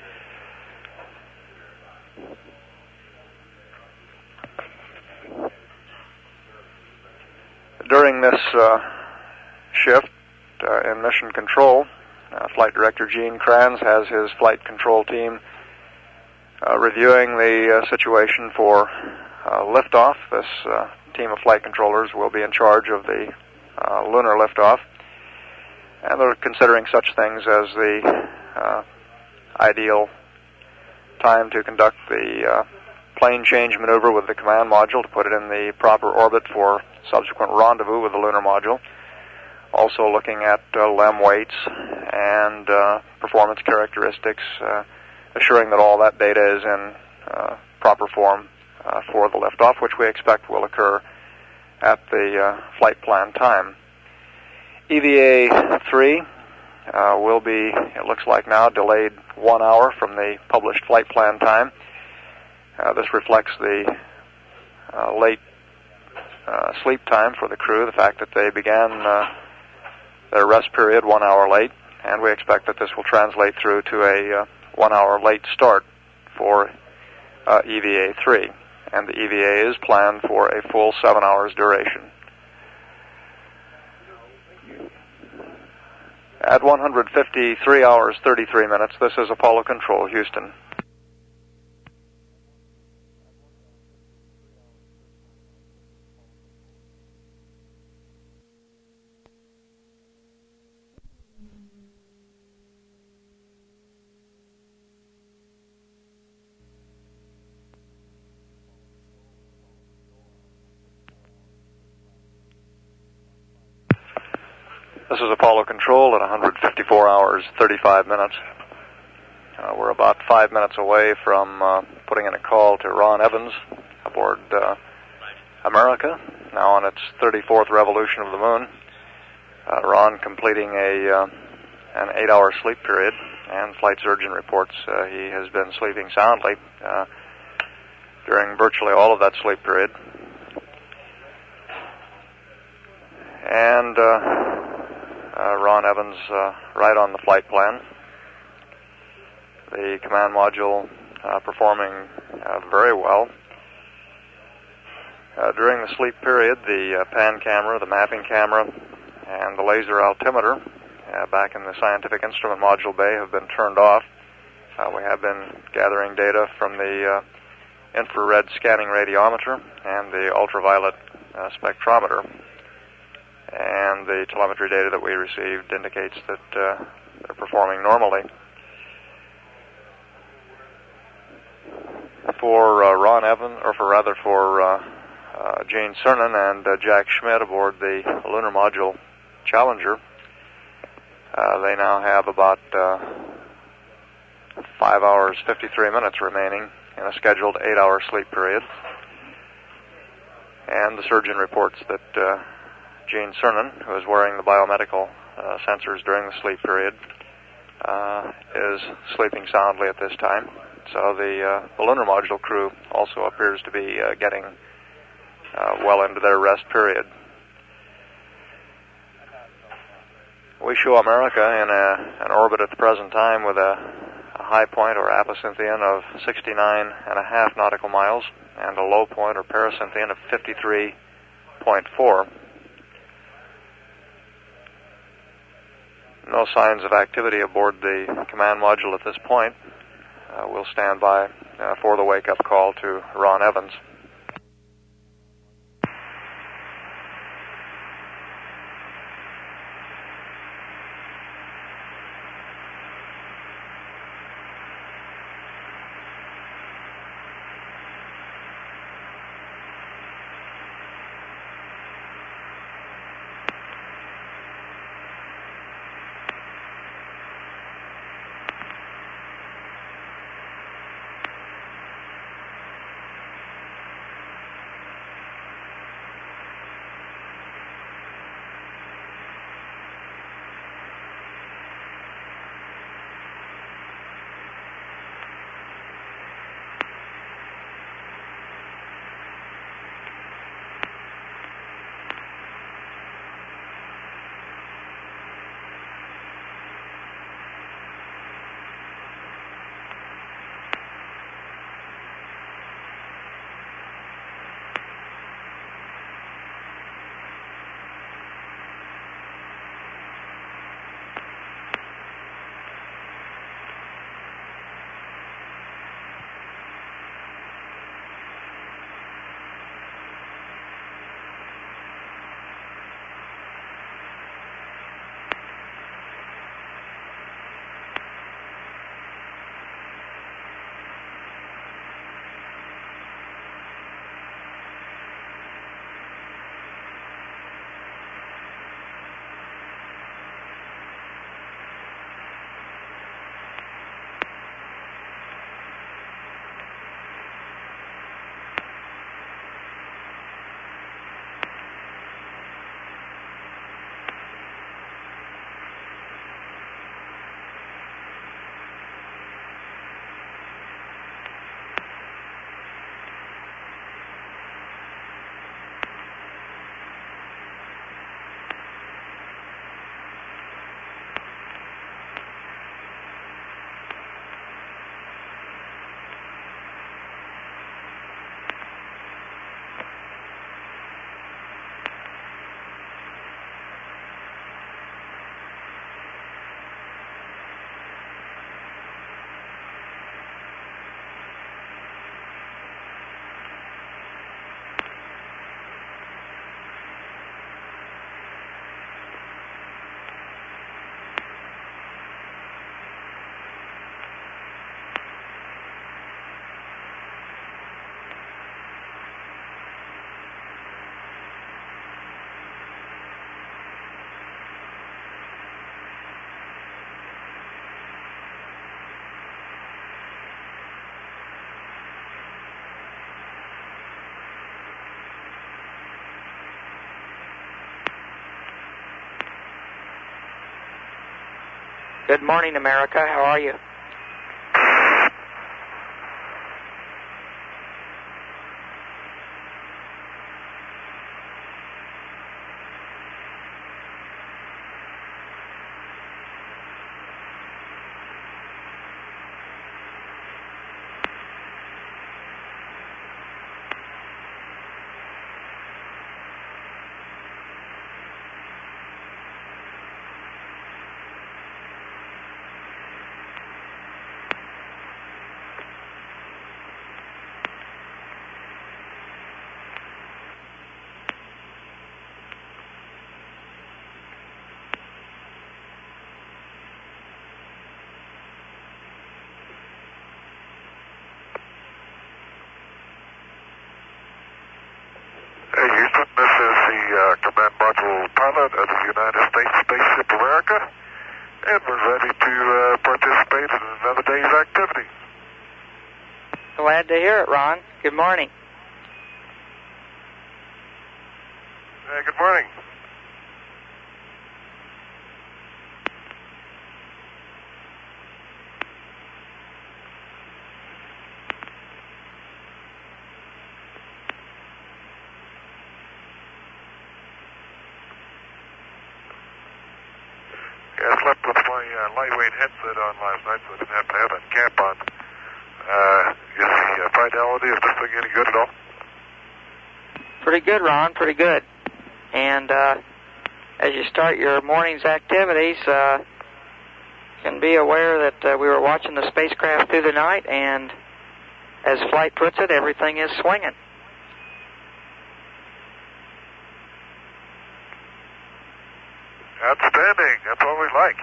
During this uh, shift uh, in mission control, uh, Flight Director Gene Kranz has his flight control team uh, reviewing the uh, situation for uh, liftoff. This uh, team of flight controllers will be in charge of the uh, lunar liftoff, and they're considering such things as the uh, ideal time to conduct the uh, plane change maneuver with the command module to put it in the proper orbit for subsequent rendezvous with the lunar module. Also looking at uh, LEM weights and uh, performance characteristics, uh, assuring that all that data is in uh, proper form uh, for the liftoff, which we expect will occur at the uh, flight plan time. E V A three uh, will be, it looks like now, delayed one hour from the published flight plan time. Uh, this reflects the uh, late uh, sleep time for the crew, the fact that they began uh, their rest period one hour late, and we expect that this will translate through to a uh, one hour late start for uh, E V A three, and the E V A is planned for a full seven hours duration. At one hundred fifty-three hours, thirty-three minutes, this is Apollo Control, Houston. This is Apollo Control at one hundred fifty-four hours, thirty-five minutes. Uh, we're about five minutes away from uh, putting in a call to Ron Evans aboard uh, America, now on its thirty-fourth revolution of the moon. Uh, Ron completing a uh, an eight-hour sleep period, and flight surgeon reports uh, he has been sleeping soundly uh, during virtually all of that sleep period. And uh, uh, Ron Evans uh, right on the flight plan. The command module uh, performing uh, very well. Uh, during the sleep period, the uh, pan camera, the mapping camera, and the laser altimeter uh, back in the scientific instrument module bay have been turned off. Uh, we have been gathering data from the uh, infrared scanning radiometer and the ultraviolet uh, spectrometer. And the telemetry data that we received indicates that uh, they're performing normally. For uh, Ron Evans, or for rather for uh, uh, Gene Cernan and uh, Jack Schmidt aboard the Lunar Module Challenger, uh, they now have about uh, five hours, fifty-three minutes remaining in a scheduled eight-hour sleep period. And the surgeon reports that uh, Gene Cernan, who is wearing the biomedical uh, sensors during the sleep period, uh, is sleeping soundly at this time. So the, uh, the lunar module crew also appears to be uh, getting uh, well into their rest period. We show America in a, an orbit at the present time with a, a high point or apocynthion of sixty-nine and a half nautical miles and a low point or pericynthion of fifty-three point four. No signs of activity aboard the command module at this point. Uh, we'll stand by uh, for the wake-up call to Ron Evans. Good morning, America. How are you? Hey, Houston, this is the uh, Command Module pilot of the United States Spaceship America, and we're ready to uh, participate in another day's activity. Glad to hear it, Ron. Good morning. Hey, good morning. Yeah, I slept with my uh, lightweight headset on last night, so I didn't have to have that cap on. Uh, is the uh, fidelity of this thing any good at all? Pretty good, Ron. Pretty good. And uh, as you start your morning's activities, uh, you can be aware that uh, we were watching the spacecraft through the night, and as Flight puts it, everything is swinging. Outstanding. That's what we like.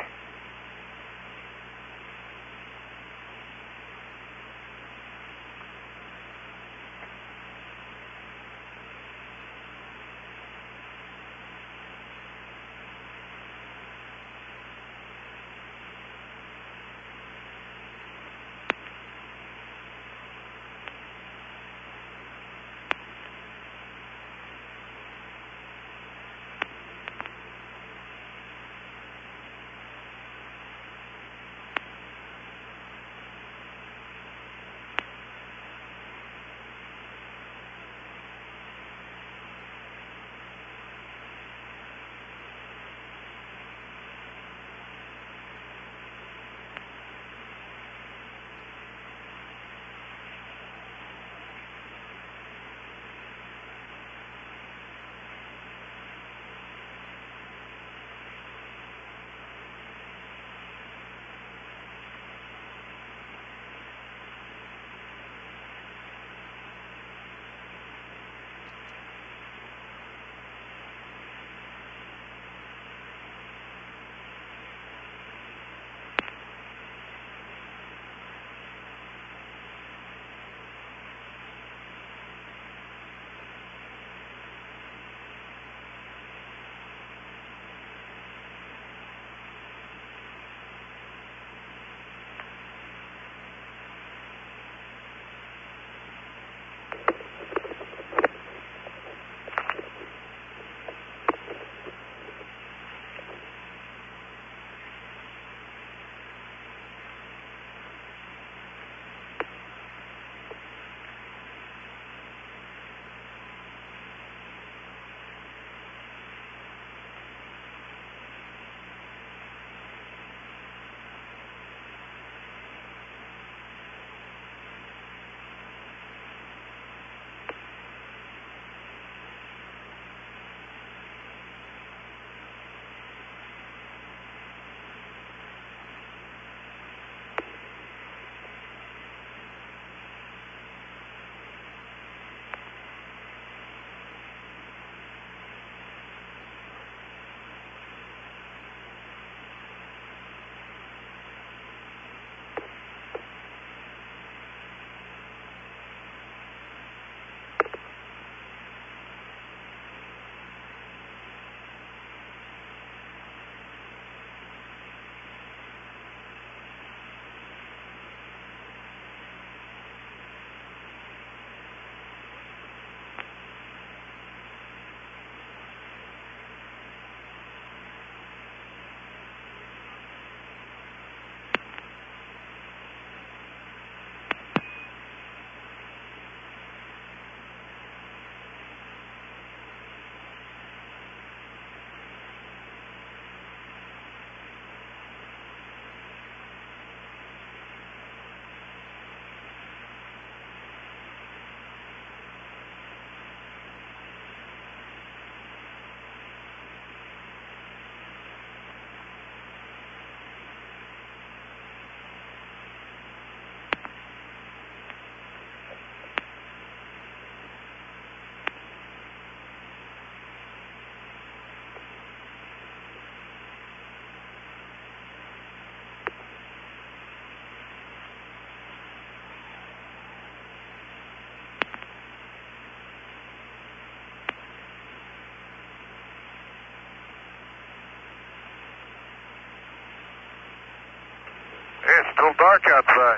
It's still dark outside.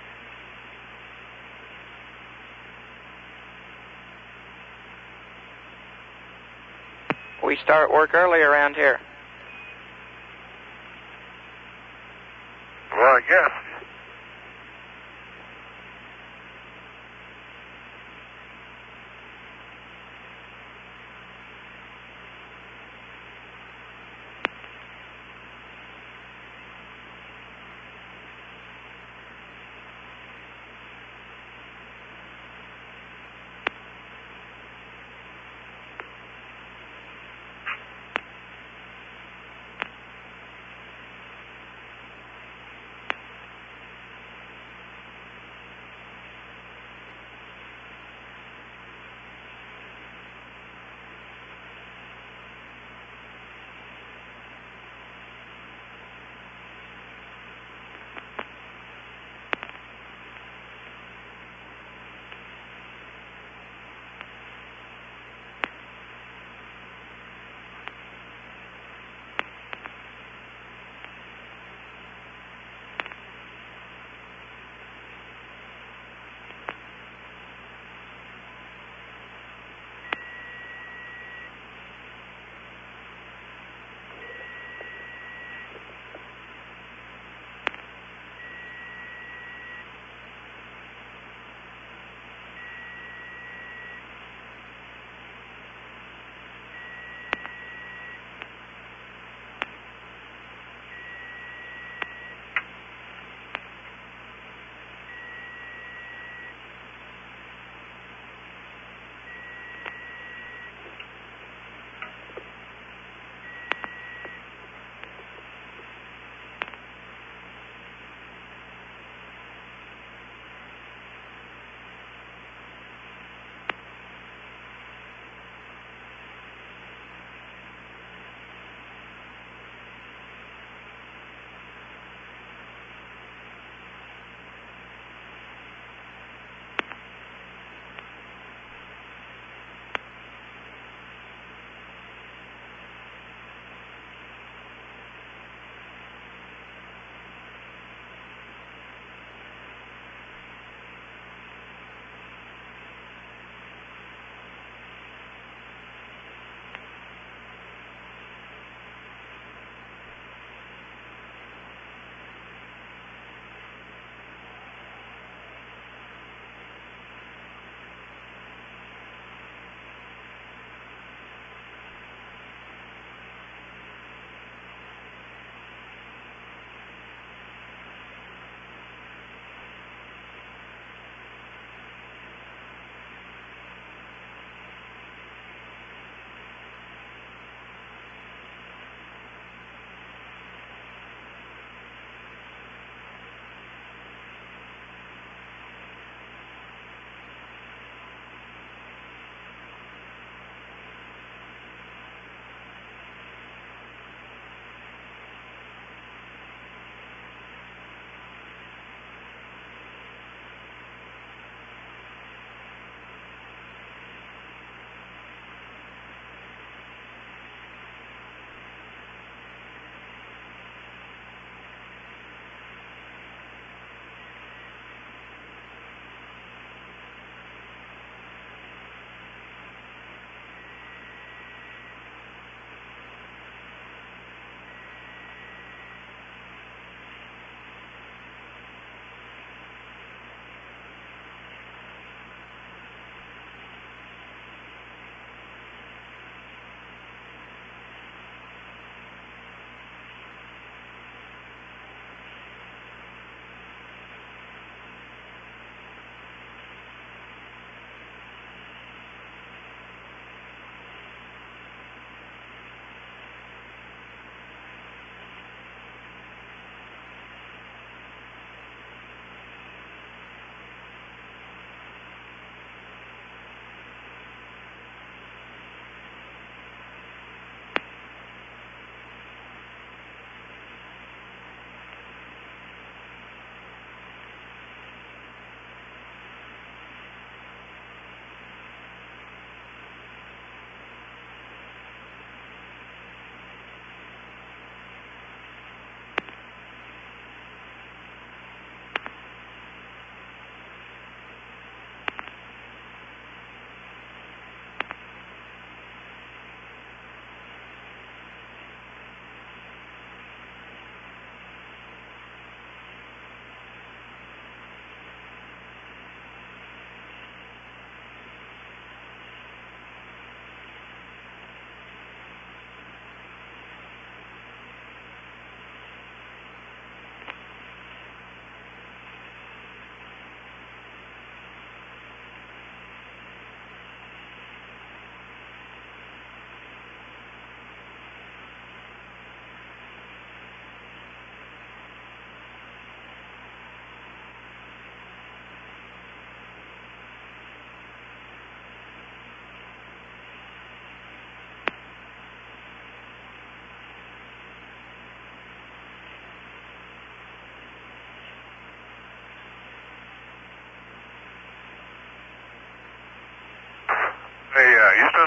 We start work early around here. Well, I guess.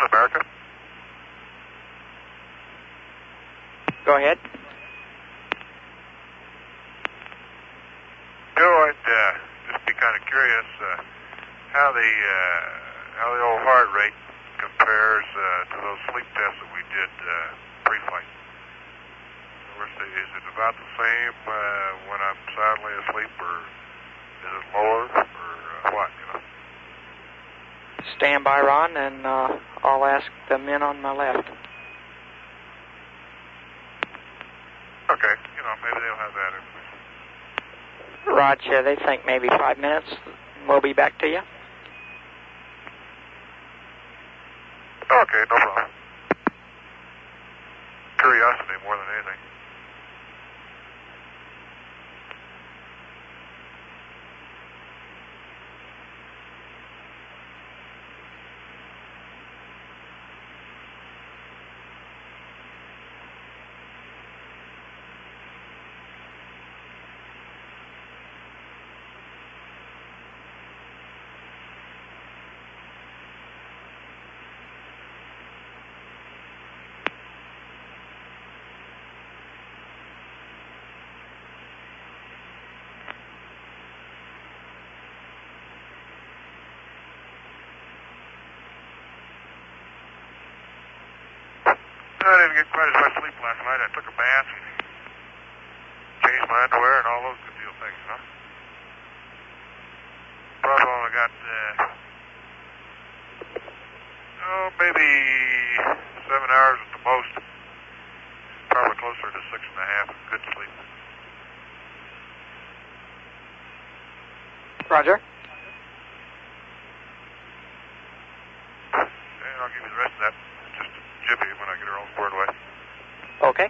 America. Go ahead. Joe, I'd uh, just be kind of curious uh, how the uh, how the old heart rate compares uh, to those sleep tests that we did uh, pre-flight. Is it about the same uh, when I'm soundly asleep, or is it lower, or uh, what? You know. Stand by, Ron, and uh, I'll ask the men on my left. Okay, you know, maybe they'll have that information. Roger, they think maybe five minutes. We'll be back to you. Okay, no problem. Curiosity more than anything. I didn't get quite as much sleep last night. I took a bath and changed my underwear and all those good deal things, you know. Probably only got, uh, oh, maybe seven hours at the most. Probably closer to six and a half. Good sleep. Roger. And I'll give you the rest of that. Just a jiffy when I get her all squared away. Okay.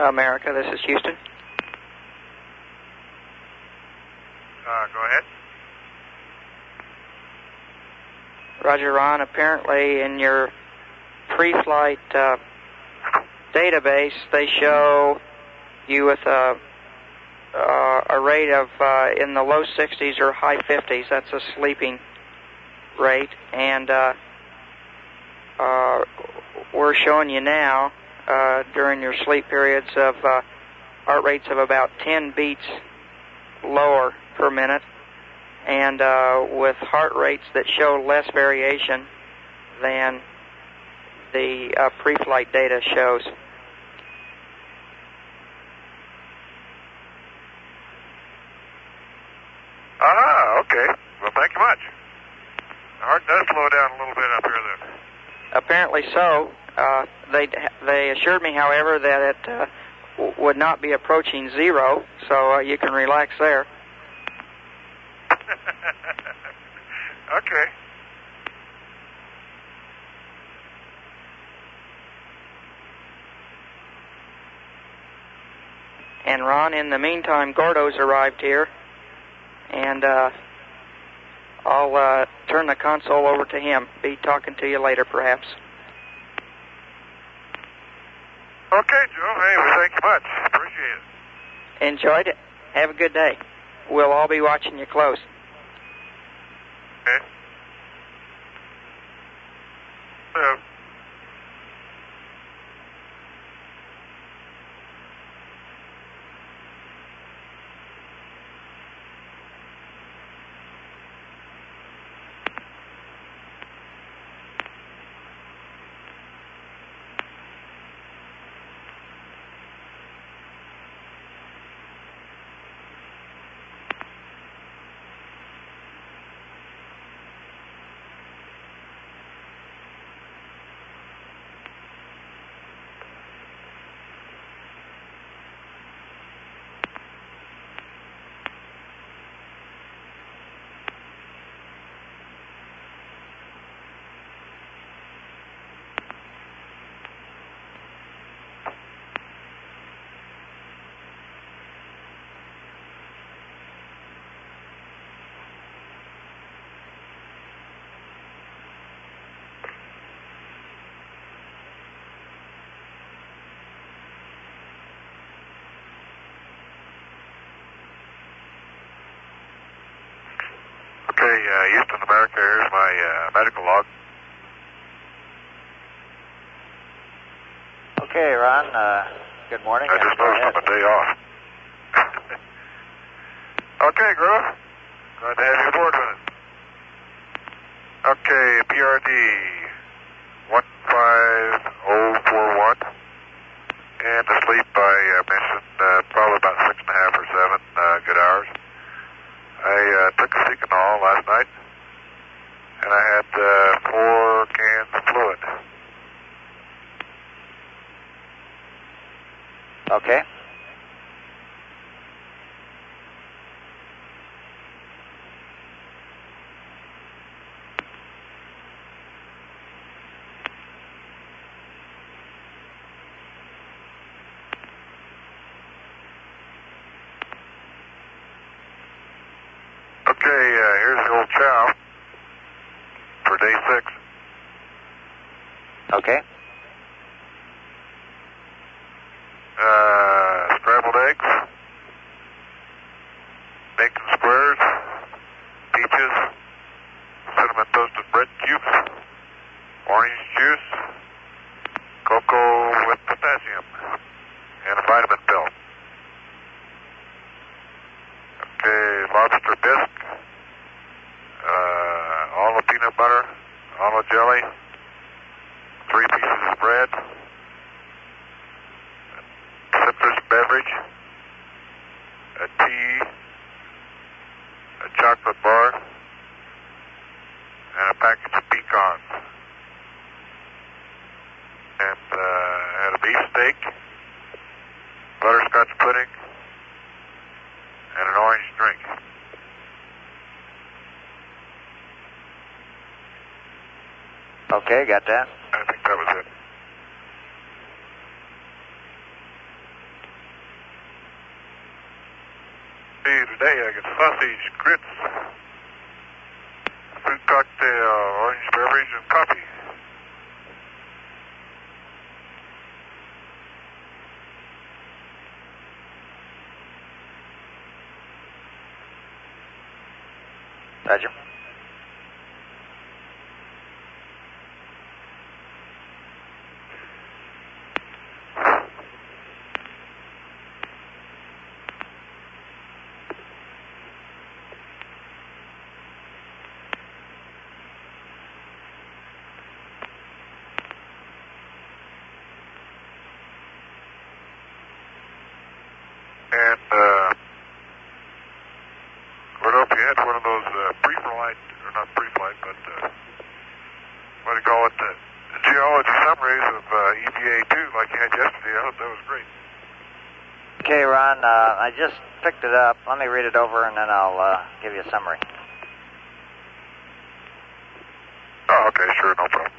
America, this is Houston. Uh, go ahead. Roger, Ron. Apparently in your pre-flight uh, database, they show you with a, uh, a rate of uh, in the low sixties or high fifties. That's a sleeping rate. And uh, uh, we're showing you now, uh, during your sleep periods, of uh, heart rates of about ten beats lower per minute, and uh, with heart rates that show less variation than the uh, pre-flight data shows. Ah, okay. Well, thank you much. The heart does slow down a little bit up here then. Apparently so. Uh, they they assured me, however, that it uh, w- would not be approaching zero, so uh, you can relax there. Okay. And Ron, in the meantime, Gordo's arrived here, and uh, I'll uh, turn the console over to him. Be talking to you later, perhaps. Okay, Joe. Hey, well, thank you much. Appreciate it. Enjoyed it. Have a good day. We'll all be watching you close. Okay. So, okay, uh, Houston, America, here's my uh, medical log. Okay, Ron, uh, good morning. I just Go noticed ahead. I'm a day off. Okay, Grove. Glad to have you aboard with it. Okay, P R D one five oh four one. And to sleep, I uh, mentioned uh, probably about six and a half or seven uh, good hours. I uh, took a Seconal last night, and I had uh, four cans of fluid. Okay. Okay, uh, here's the old chow for day six. Okay. Uh, scrambled eggs, bacon squares, peaches, cinnamon toasted bread cubes, orange juice, cocoa with potassium, and a vitamin pill. Okay, lobster bisque, uh, olive peanut butter, olive jelly, three pieces of bread, citrus beverage, a tea, a chocolate bar, and a package of pecans. And uh, had a beef steak, butterscotch pudding, and an orange drink. Okay, got that. I think that was it. See, today I got sausage, grits, fruit cocktail, orange beverage, and coffee. Roger. And, uh, Gordo, if you had one of those uh, pre-flight, or not pre-flight, but uh, what do you call it, uh, geology summaries of uh, E V A two like you had yesterday, I thought that was great. Okay, Ron, uh, I just picked it up. Let me read it over and then I'll uh, give you a summary. Oh, okay, sure, no problem.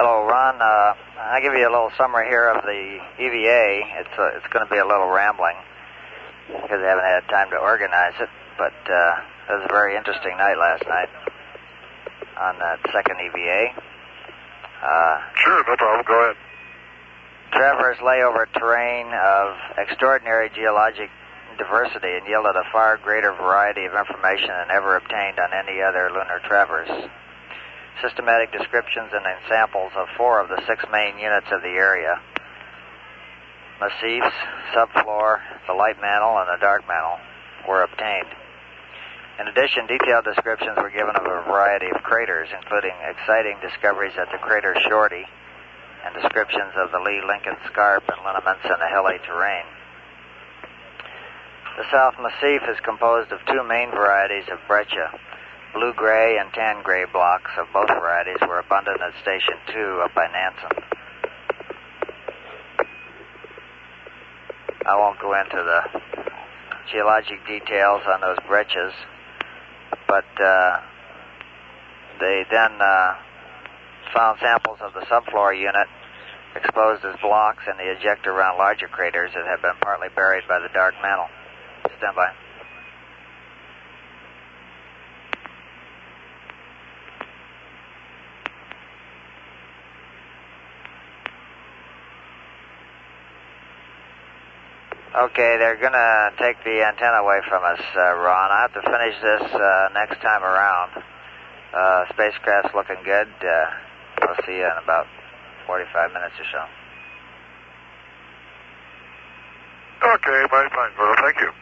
Hello, Ron. Uh, I'll give you a little summary here of the E V A. It's uh, it's going to be a little rambling because I haven't had time to organize it, but uh, it was a very interesting night last night on that second E V A. Uh, Sure, no problem. Go ahead. Traversed layover terrain of extraordinary geologic diversity and yielded a far greater variety of information than ever obtained on any other lunar traverse. Systematic descriptions and samples of four of the six main units of the area, massifs, subfloor, the light mantle, and the dark mantle, were obtained. In addition, detailed descriptions were given of a variety of craters, including exciting discoveries at the crater Shorty and descriptions of the Lee-Lincoln Scarp and lineaments in the hilly terrain. The South Massif is composed of two main varieties of breccia. Blue-gray and tan-gray blocks of both varieties were abundant at Station two up by Nansen. I won't go into the geologic details on those breccias, but uh, they then uh, found samples of the subfloor unit exposed as blocks in the ejecta around larger craters that had been partly buried by the dark mantle. Stand by. Okay, they're going to take the antenna away from us, uh, Ron. I have to finish this uh, next time around. Uh, spacecraft's looking good. Uh, I'll see you in about forty-five minutes or so. Okay, fine, fine, Gordon. Thank you.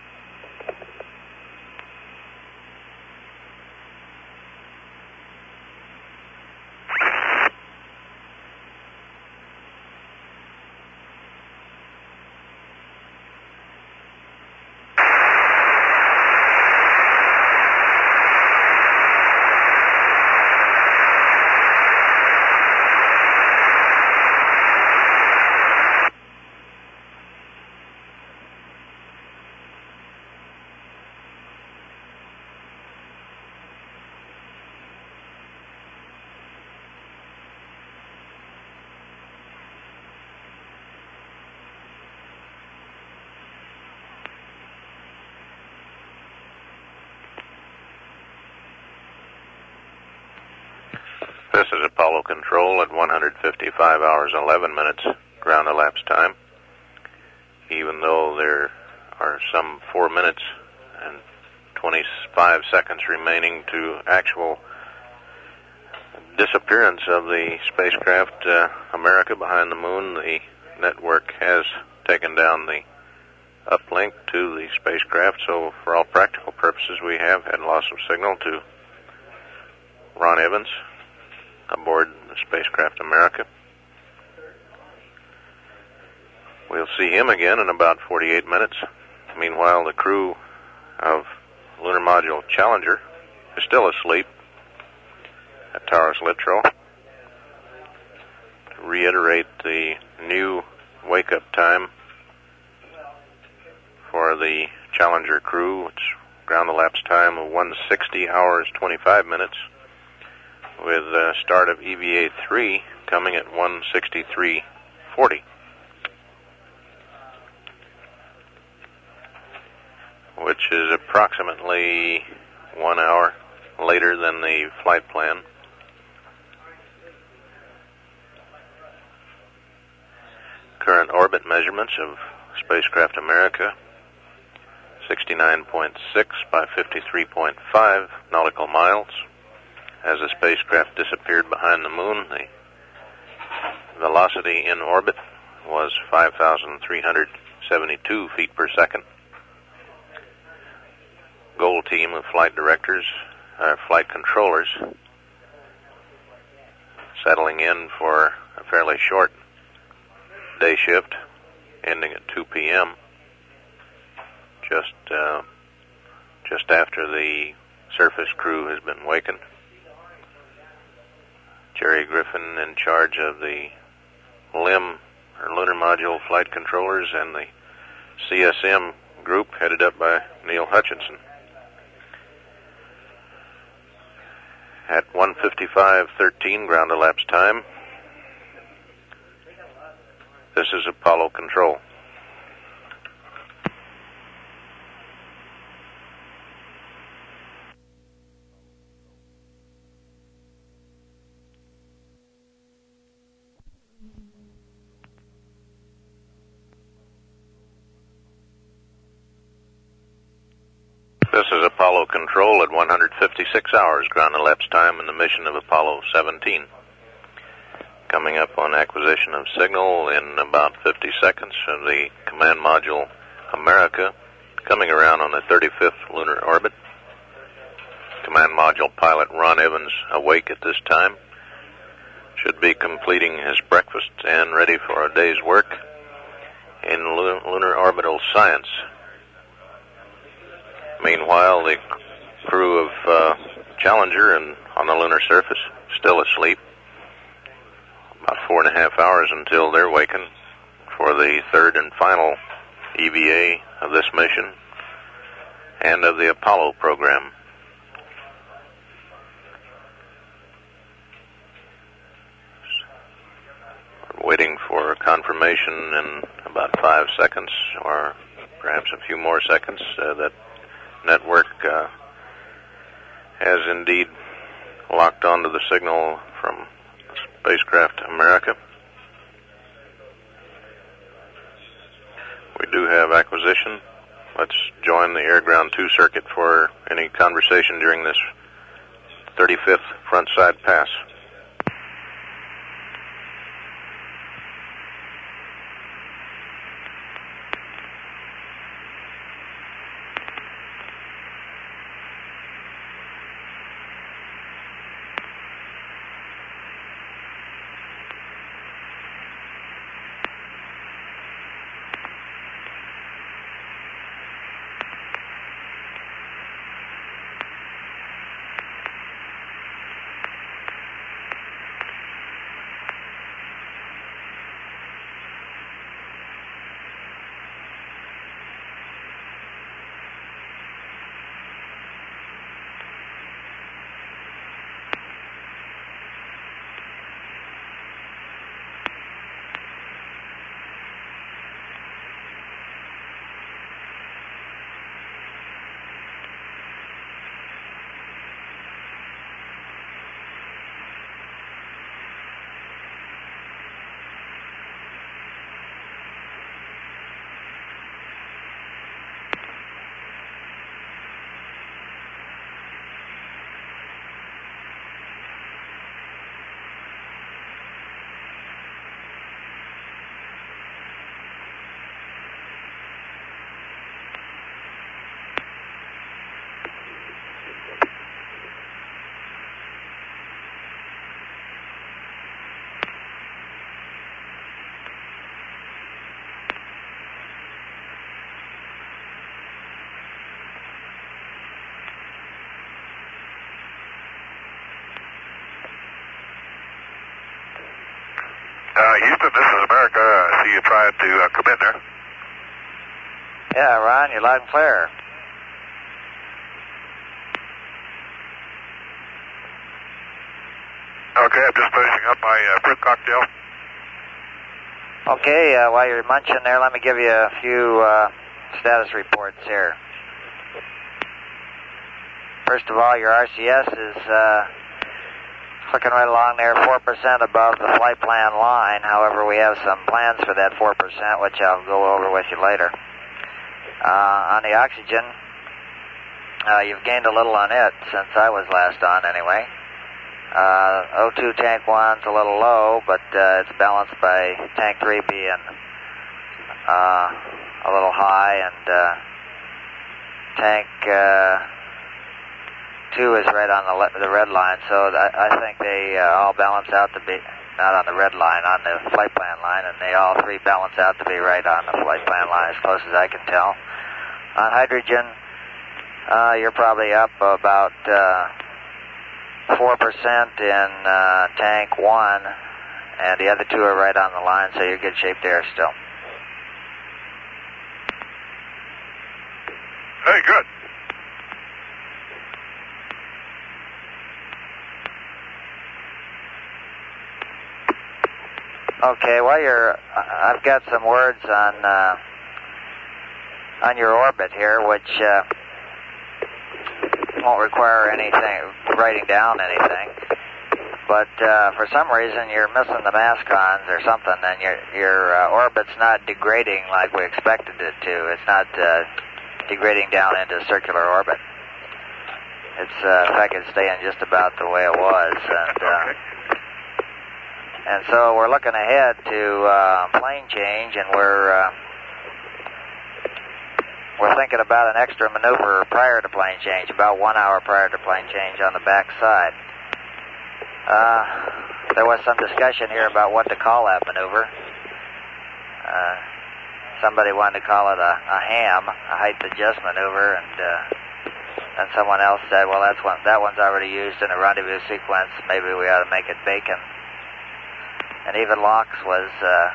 This is Apollo Control at one hundred fifty-five hours and eleven minutes ground elapsed time. Even though there are some four minutes and twenty-five seconds remaining to actual disappearance of the spacecraft uh, America behind the moon, the network has taken down the uplink to the spacecraft, so for all practical purposes we have had loss of signal to Ron Evans aboard the spacecraft America. We'll see him again in about forty-eight minutes. Meanwhile, the crew of Lunar Module Challenger is still asleep at Taurus Littrow. To reiterate the new wake-up time for the Challenger crew, it's ground elapsed time of one hundred sixty hours, twenty-five minutes, with uh, start of E V A three coming at one hundred sixty-three forty. Which is approximately one hour later than the flight plan. Current orbit measurements of spacecraft America, sixty-nine point six by fifty-three point five nautical miles. As the spacecraft disappeared behind the moon, the velocity in orbit was five thousand three hundred seventy-two feet per second. Goal team of flight directors, uh, flight controllers, settling in for a fairly short day shift, ending at two p.m. Just, uh, just after the surface crew has been wakened. Jerry Griffin in charge of the L I M, or Lunar Module Flight Controllers, and the C S M group headed up by Neil Hutchinson. At one fifty-five thirteen ground elapsed time, This is Apollo Control. This is Apollo Control at one hundred fifty-six hours ground elapsed time in the mission of Apollo seventeen. Coming up on acquisition of signal in about fifty seconds of the command module America, coming around on the thirty-fifth lunar orbit. Command module pilot Ron Evans awake at this time. Should be completing his breakfast and ready for a day's work in lunar orbital science. Meanwhile, the crew of uh, Challenger and on the lunar surface still asleep. About four and a half hours until they're wakened for the third and final E V A of this mission and of the Apollo program. We're waiting for confirmation in about five seconds or perhaps a few more seconds uh, that network uh, has indeed locked onto the signal from spacecraft America. We do have acquisition. Let's join the air-ground two circuit for any conversation during this thirty-fifth front side pass. Uh, Houston, this is America. I see you trying to uh, come in there. Yeah, Ron, you're loud and clear. Okay, I'm just finishing up my uh, fruit cocktail. Okay, uh, while you're munching there, let me give you a few uh, status reports here. First of all, your R C S is uh, clicking right along there, four percent above the flight plan line. However, we have some plans for that four percent, which I'll go over with you later. Uh, on the oxygen, uh, you've gained a little on it since I was last on anyway. Uh, O two tank one's a little low, but uh, it's balanced by tank three being uh, a little high, and uh, tank uh, two is right on the, le the red line, so th I think they uh, all balance out to be, not on the red line, on the flight plan line, and they all three balance out to be right on the flight plan line as close as I can tell. On hydrogen, uh, you're probably up about uh, four percent in uh, tank one, and the other two are right on the line, so you're good shape there still. Hey, good. Okay, well, you're, I've got some words on uh, on your orbit here, which uh, won't require anything, writing down anything. But uh, for some reason, you're missing the mascons or something, and your your uh, orbit's not degrading like we expected it to. It's not uh, degrading down into circular orbit. It's, uh, in fact, it's staying just about the way it was. And, uh, and so we're looking ahead to uh, plane change, and we're uh, we're thinking about an extra maneuver prior to plane change, about one hour prior to plane change on the back side. Uh, there was some discussion here about what to call that maneuver. Uh, somebody wanted to call it a, a ham, a height adjust maneuver, and uh, and someone else said, well, that's one, that one's already used in a rendezvous sequence. Maybe we ought to make it bacon. And even Laux was uh,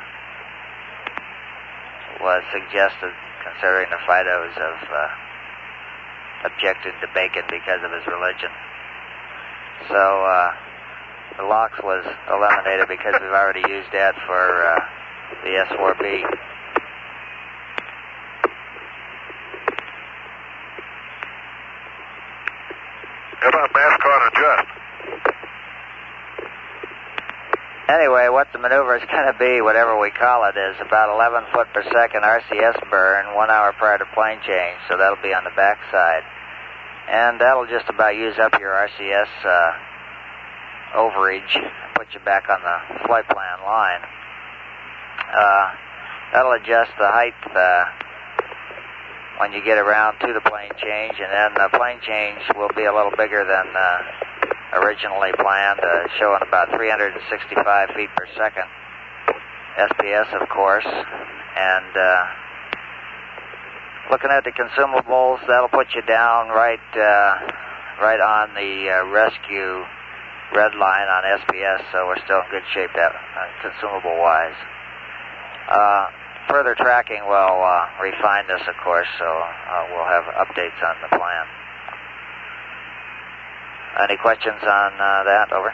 was suggested, considering the Fidos have uh, objected to bacon because of his religion. So uh, the Laux was eliminated because we've already used that for uh, the S four B. How about mascon adjust? Anyway, what the maneuver is going to be, whatever we call it, is about eleven foot per second R C S burn, one hour prior to plane change, so that'll be on the back side. And that'll just about use up your R C S uh, overage, put you back on the flight plan line. Uh, that'll adjust the height uh, when you get around to the plane change, and then the plane change will be a little bigger than uh, originally planned, uh, showing about three hundred sixty-five feet per second. S P S, of course, and uh, looking at the consumables, that'll put you down right, uh, right on the uh, rescue red line on S P S, so we're still in good shape that uh, consumable-wise. Uh, further tracking will uh, refine this, of course, so uh, we'll have updates on the plan. Any questions on uh, that? Over.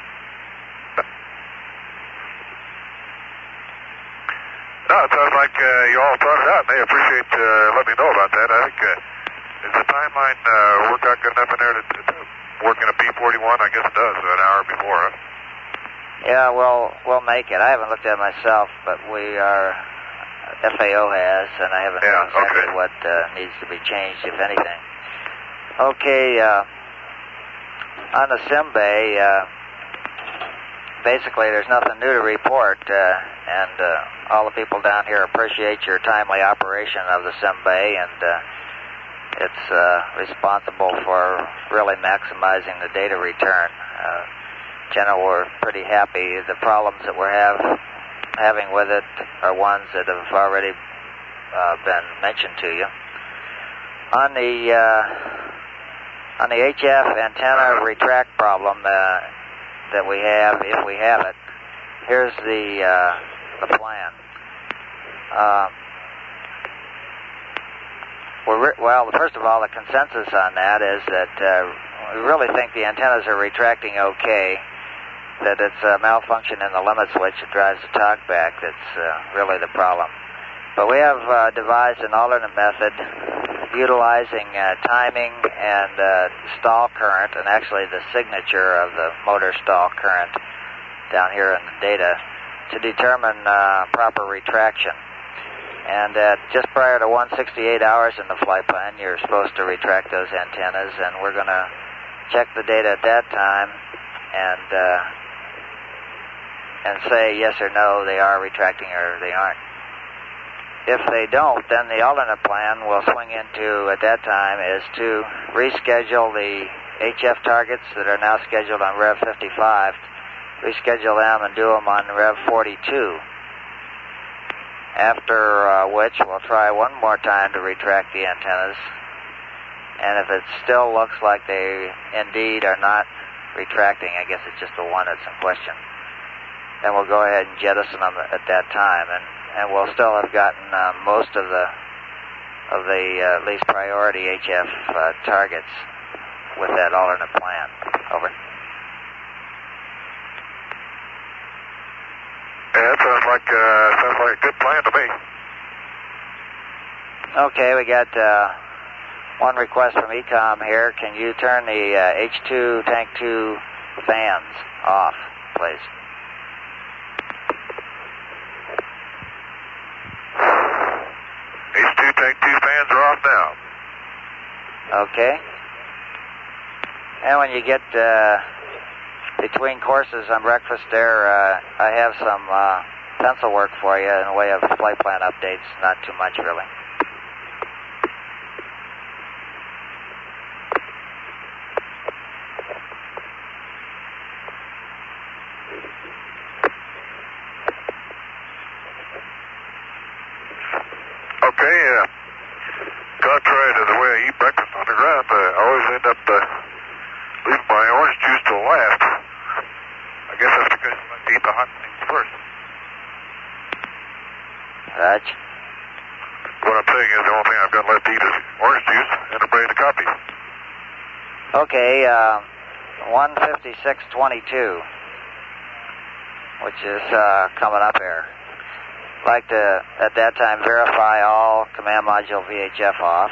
No, it sounds like uh, you all thought it out, and they appreciate uh, letting me know about that. I think, uh, is the timeline uh, work out good enough in there to, to work in a B forty-one? I guess it does, an hour before, huh? Yeah, well, we'll make it. I haven't looked at it myself, but we are, F A O has, and I haven't yeah, known exactly okay. what uh, needs to be changed, if anything. Okay, uh, on the sim bay, uh, basically there's nothing new to report, uh, and uh, all the people down here appreciate your timely operation of the sim bay, and uh, it's uh, responsible for really maximizing the data return. Uh, in general, we're pretty happy. The problems that we're have, having with it are ones that have already uh, been mentioned to you. On the uh, on the H F antenna retract problem uh, that we have, if we have it, here's the uh, the plan. Uh, we're re- well, first of all, the consensus on that is that uh, we really think the antennas are retracting okay. That it's a malfunction in the limit switch that drives the talkback that's uh, really the problem. But we have uh, devised an alternate method utilizing uh, timing and uh, stall current, and actually the signature of the motor stall current down here in the data, to determine uh, proper retraction. And uh, just prior to one hundred sixty-eight hours in the flight plan, you're supposed to retract those antennas, and we're going to check the data at that time and uh, and say yes or no, they are retracting or they aren't. If they don't, then the alternate plan we'll swing into at that time is to reschedule the H F targets that are now scheduled on Rev fifty-five, reschedule them and do them on Rev forty-two. After uh, which we'll try one more time to retract the antennas. And if it still looks like they indeed are not retracting, I guess it's just the one that's in question, then we'll go ahead and jettison them at that time, and, and we'll still have gotten uh, most of the of the uh, least priority H F uh, targets with that alternate plan. Over. Yeah, that's like uh, sounds like a good plan to me. Okay, we got uh, one request from E COM here. Can you turn the uh, H two Tank two fans off, please? H two Tank two fans are off now. Okay. And when you get uh, between courses on breakfast there, uh, I have some uh, pencil work for you in the way of flight plan updates. Not too much, really. Okay, uh, contrary to the way I eat breakfast on the ground, uh, I always end up uh, leaving my orange juice till last. I guess that's because I like to eat the hot things first. Raj? What I'm saying is the only thing I've got left to eat is orange juice and a braid of coffee. Okay, uh, one fifty-six twenty-two, which is uh, coming up here. Like to, at that time, verify all command module V H F off.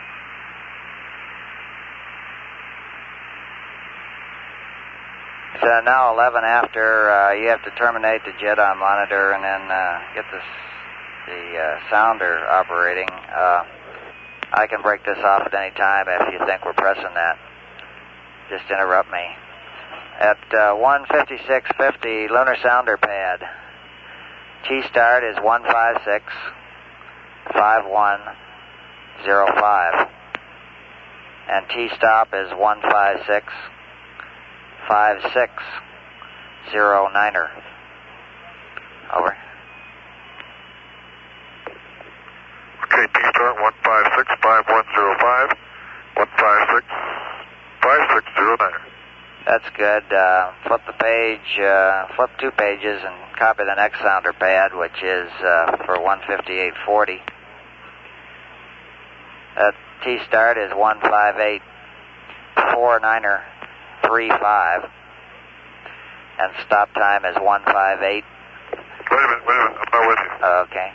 So now eleven after, uh, you have to terminate the jet on monitor and then uh, get this, the uh, sounder operating. Uh, I can break this off at any time if you think we're pressing that. Just interrupt me. At uh, one fifty-six fifty, lunar sounder pad. T-start is one five six five one zero five. And T-stop is one five six five six zero niner. Over. Okay, T-start one five six five one zero five, one five six five six zero niner. That's good. Uh, flip the page, uh, flip two pages and copy the next sounder pad, which is uh, for one fifty-eight forty. Uh, T-start is one five eight four niner three five. And stop time is one five eight. Wait a minute, wait a minute, I'm not with you. Uh, okay.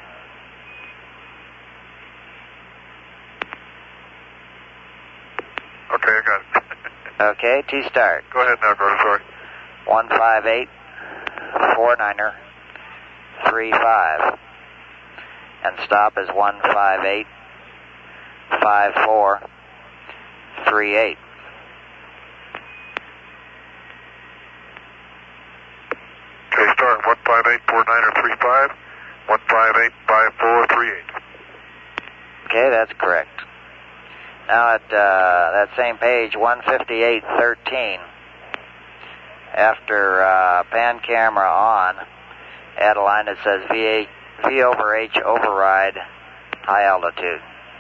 Okay, I got it. Okay, T-start. Go ahead now, Gordon, sorry. one five eight four niner three five. And stop is one five eight five four three eight. Okay, start one five eight four niner three five, one five eight five four three eight. Okay, that's correct. Now at uh, that same page, one fifty-eight thirteen, after uh, pan camera on, add a line that says V, A, v over H override high altitude.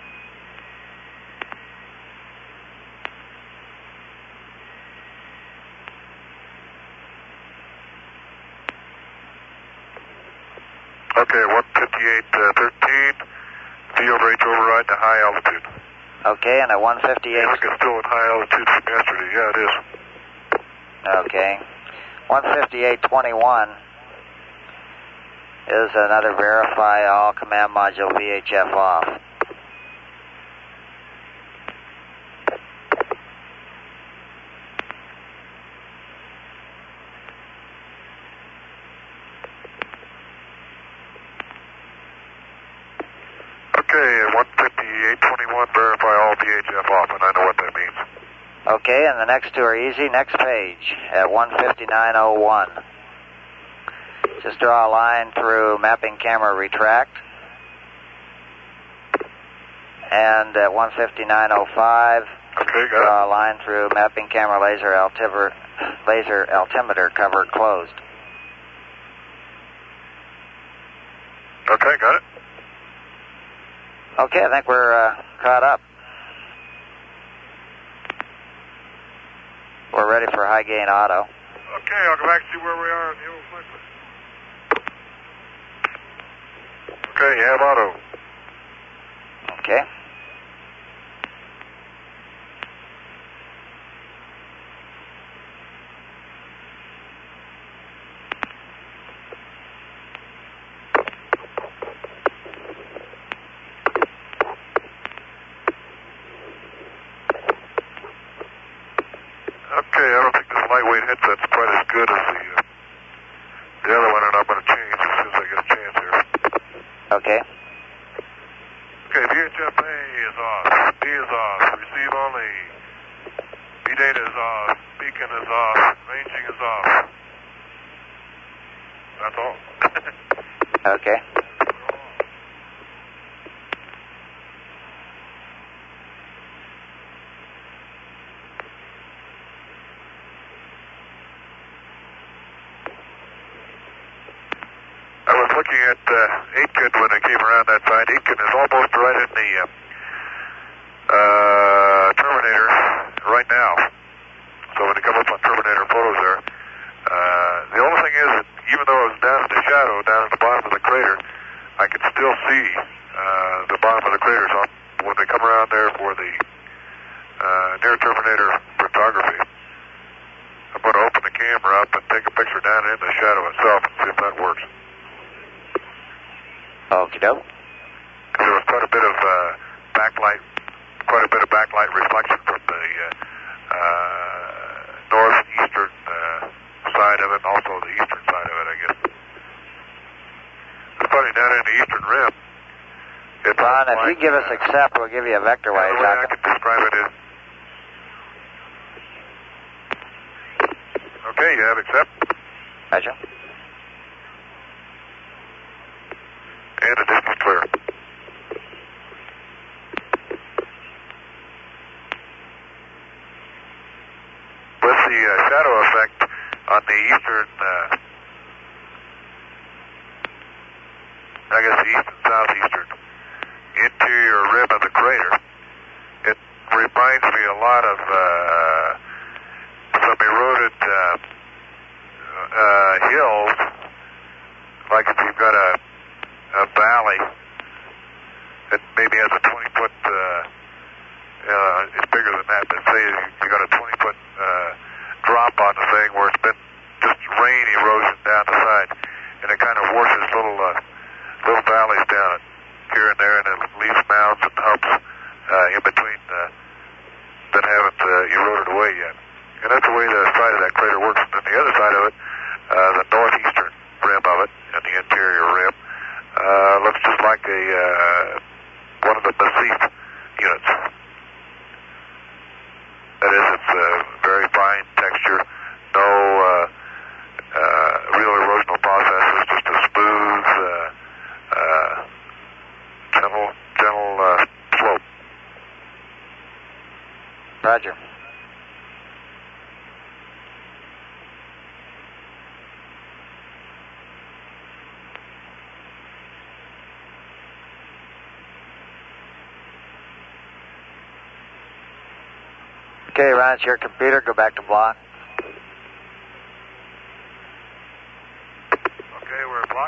Okay, one fifty-eight thirteen, V over H override to high altitude. Okay, and at one fifty-eight... I think it's still at high altitude from yesterday. Yeah, it is. Okay. one fifty-eight twenty-one is another verify all command module V H F off. Okay, one fifty-eight twenty-one, verify all V H F off, and I know what that means. Okay, and the next two are easy. Next page at one fifty-nine oh one. Just draw a line through mapping camera retract. And at one fifty-nine oh five, okay, got draw it. a line through mapping camera laser altimeter, laser altimeter cover closed. Okay, got it. Okay, I think we're uh, caught up. We're ready for high gain auto. Okay, I'll go back and see where we are in the old flight plan. Okay, you have auto. Okay. lightweight headset's quite as good as the uh, the other one, and I'm going to change as soon as I get a chance here. Okay. Okay, V H F A is off. B is off. Receive only. B data is off. Beacon is off. Ranging is off. That's all. Okay. I was looking at uh, Aitken when I came around that side. Aitken is almost right in the uh, uh, Terminator right now. So when you come up on Terminator photos there, uh, the only thing is that even though I was down in the shadow, down at the bottom of the crater, I could still see uh, the bottom of the crater. So when they come around there for the uh, near Terminator photography, I'm going to open the camera up and take a picture down in the shadow itself and see if that works. Okie doke. Because there was quite a bit of uh, backlight, quite a bit of backlight reflection from the uh, uh, northeastern uh, side of it, and also the eastern side of it, I guess. It's funny, down in the eastern rim. It's Ron, if like, you give us uh, accept, we'll give you a vector while the you're way I talking. can describe it is. Okay, you have accept. Roger. And the disc is clear. With the uh, shadow effect on the eastern, uh, I guess the east and southeastern interior rim of the crater, it reminds me a lot of uh, some eroded uh, uh, hills, like if you've got a a valley that maybe has a twenty foot, uh, uh, it's bigger than that, but say you got a twenty foot uh, drop on the thing where it's been just rain erosion down the side, and it kind of washes little uh, little valleys down here and there, and it leaves mounds and humps uh, in between uh, that haven't uh, eroded away yet. And that's the way the side of that crater works. And then the other side of it, uh, the northeastern rim of it, and the interior rim, Uh, looks just like a uh, one of the Massif units. That is, it's a very fine texture, no uh, uh, real erosional processes, just a smooth, uh, uh, gentle, gentle uh, slope. Roger. Okay, Ron, it's your computer. Go back to block. Okay, we're in block.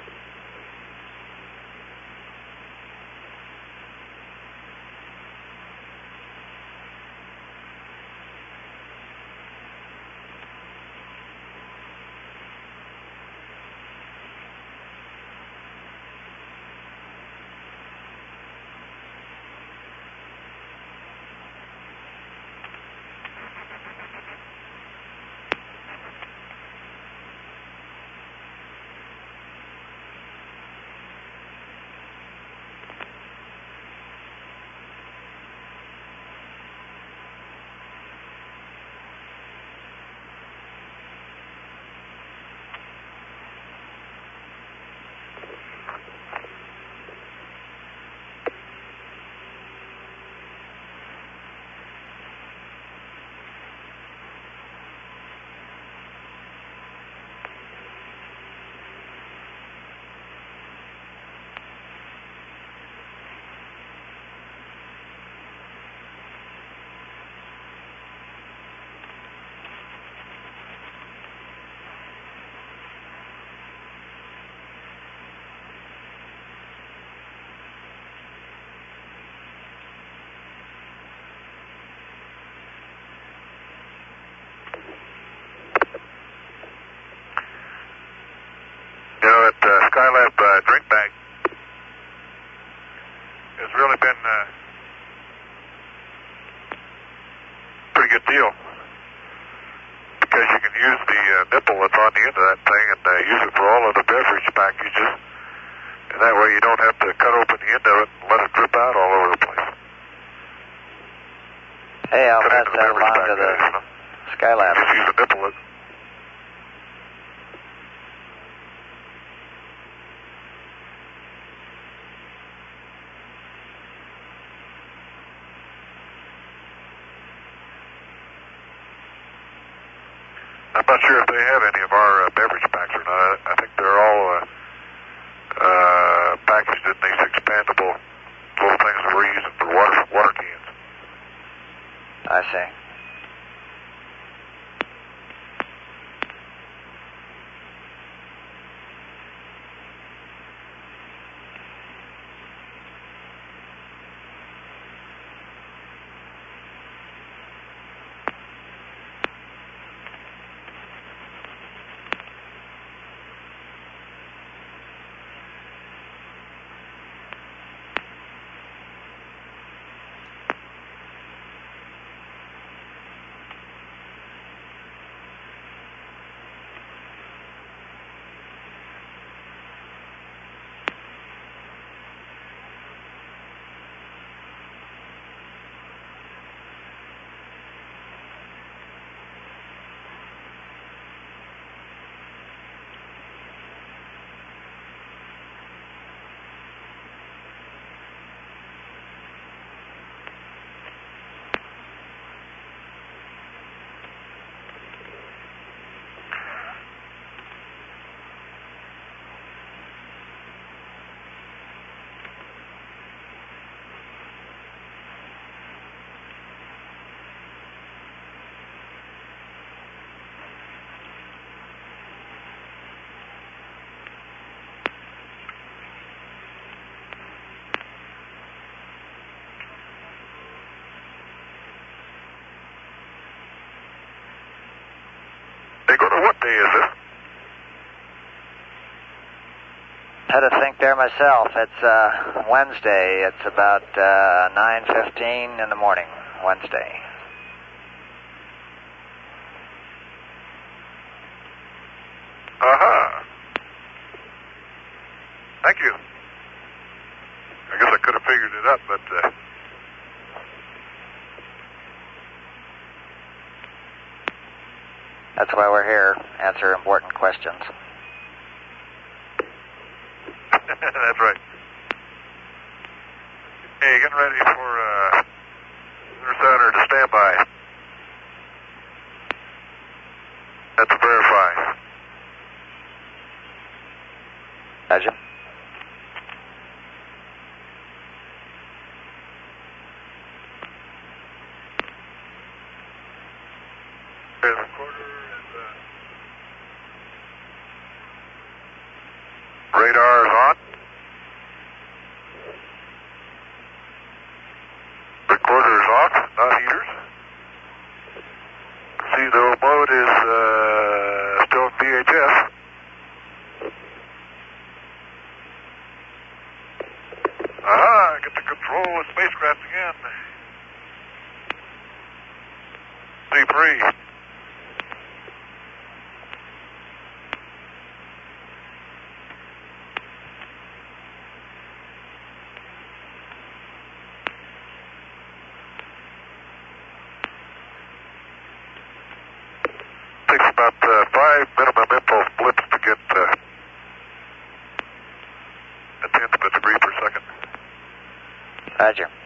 You know, that uh, Skylab uh, drink bag has really been a uh, pretty good deal. because you can use the uh, nipple that's on the end of that thing and uh, use it for all of the beverage packages. And that way you don't have to cut open the end of it and let it drip out all over the place. Hey, I'll Cut pass into the that beverage along to the package, you know. Skylab. Just use the nipple. It. I'm not sure if they have any of our uh, beverage packs or not. I think they're all uh, uh, packaged in these expandable little things that we're using for water water cans. I see. They go to what day is this? Had to think there myself. It's uh, Wednesday. It's about uh, nine fifteen in the morning, Wednesday. Uh-huh. Thank you. I guess I could have figured it out, but... Uh, That's why we're here, answer important questions. That's right. Hey, getting ready for uh, Center to stand by. That's to verify. Roger. There's a recorder and uh, radar is on. Recorder is off, not heaters. See, the mode is uh, still in V H S. Aha, get to control the spacecraft again. C three. Takes about uh, five minimum impulse blips to get uh, a tenth of a degree per second. Roger.